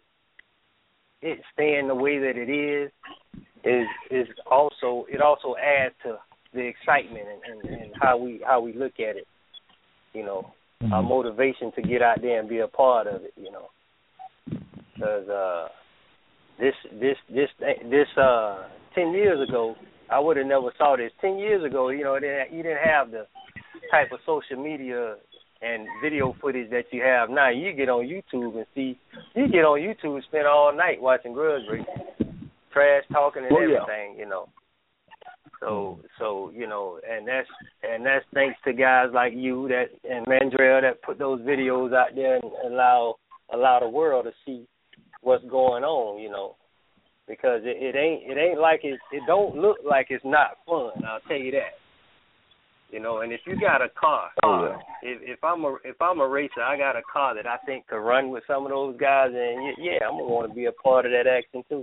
it staying the way that it is is is also it also adds to the excitement and, and, and how we how we look at it. You know. Our motivation to get out there and be a part of it, you know, because uh, this this this this uh, ten years ago, I would have never saw this. Ten years ago, you know, you didn't have the type of social media and video footage that you have now. You get on YouTube and see, you get on YouTube and spend all night watching grudge racing, trash talking and
well,
everything,
yeah.
you know. So, so you know, and that's and that's thanks to guys like you that and Mandrell that put those videos out there and allow allow the world to see what's going on, you know, because it, it ain't it ain't like it it don't look like it's not fun. I'll tell you that, you know. And if you got a car,
oh, yeah.
if if I'm a if I'm a racer, I got a car that I think could run with some of those guys, and yeah, I'm gonna want to be a part of that action too.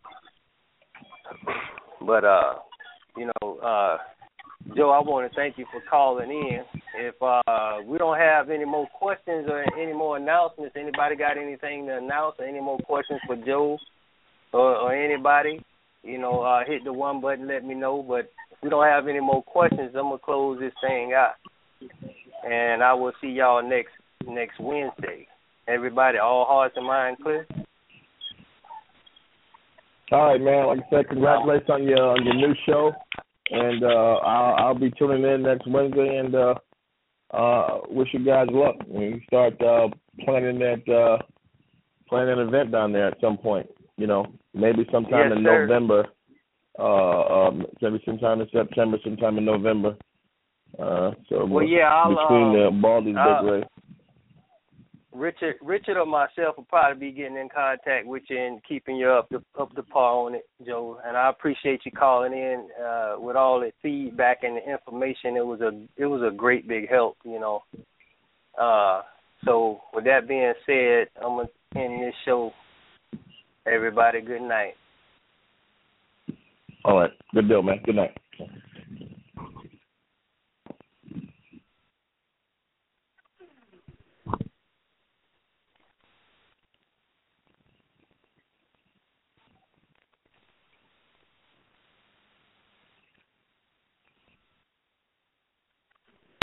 But uh. You know, uh, Joe, I want to thank you for calling in. If uh, we don't have any more questions or any more announcements, anybody got anything to announce or any more questions for Joe? or, or anybody, you know, uh, hit the one button, let me know. But if we don't have any more questions, I'm going to close this thing out. And I will see y'all next next Wednesday. Everybody, all hearts and minds clear?
All right, man. Like I said, congratulations on your on your new show. And uh, I'll, I'll be tuning in next Wednesday and uh, uh, wish you guys luck. When you start uh, planning that uh, planning an event down there at some point, you know, maybe sometime
yes,
in
sir.
November, uh, um, maybe sometime in September, sometime in November. Uh, so
well, yeah, I'll,
between
uh,
the Baldy's
uh,
Big Ray.
Richard, Richard or myself will probably be getting in contact with you and keeping you up to up to par on it, Joe. And I appreciate you calling in uh, with all the feedback and the information. It was a it was a great big help, you know. Uh, so with that being said, I'm gonna end this show. Everybody, good night.
All right, good deal, man. Good night.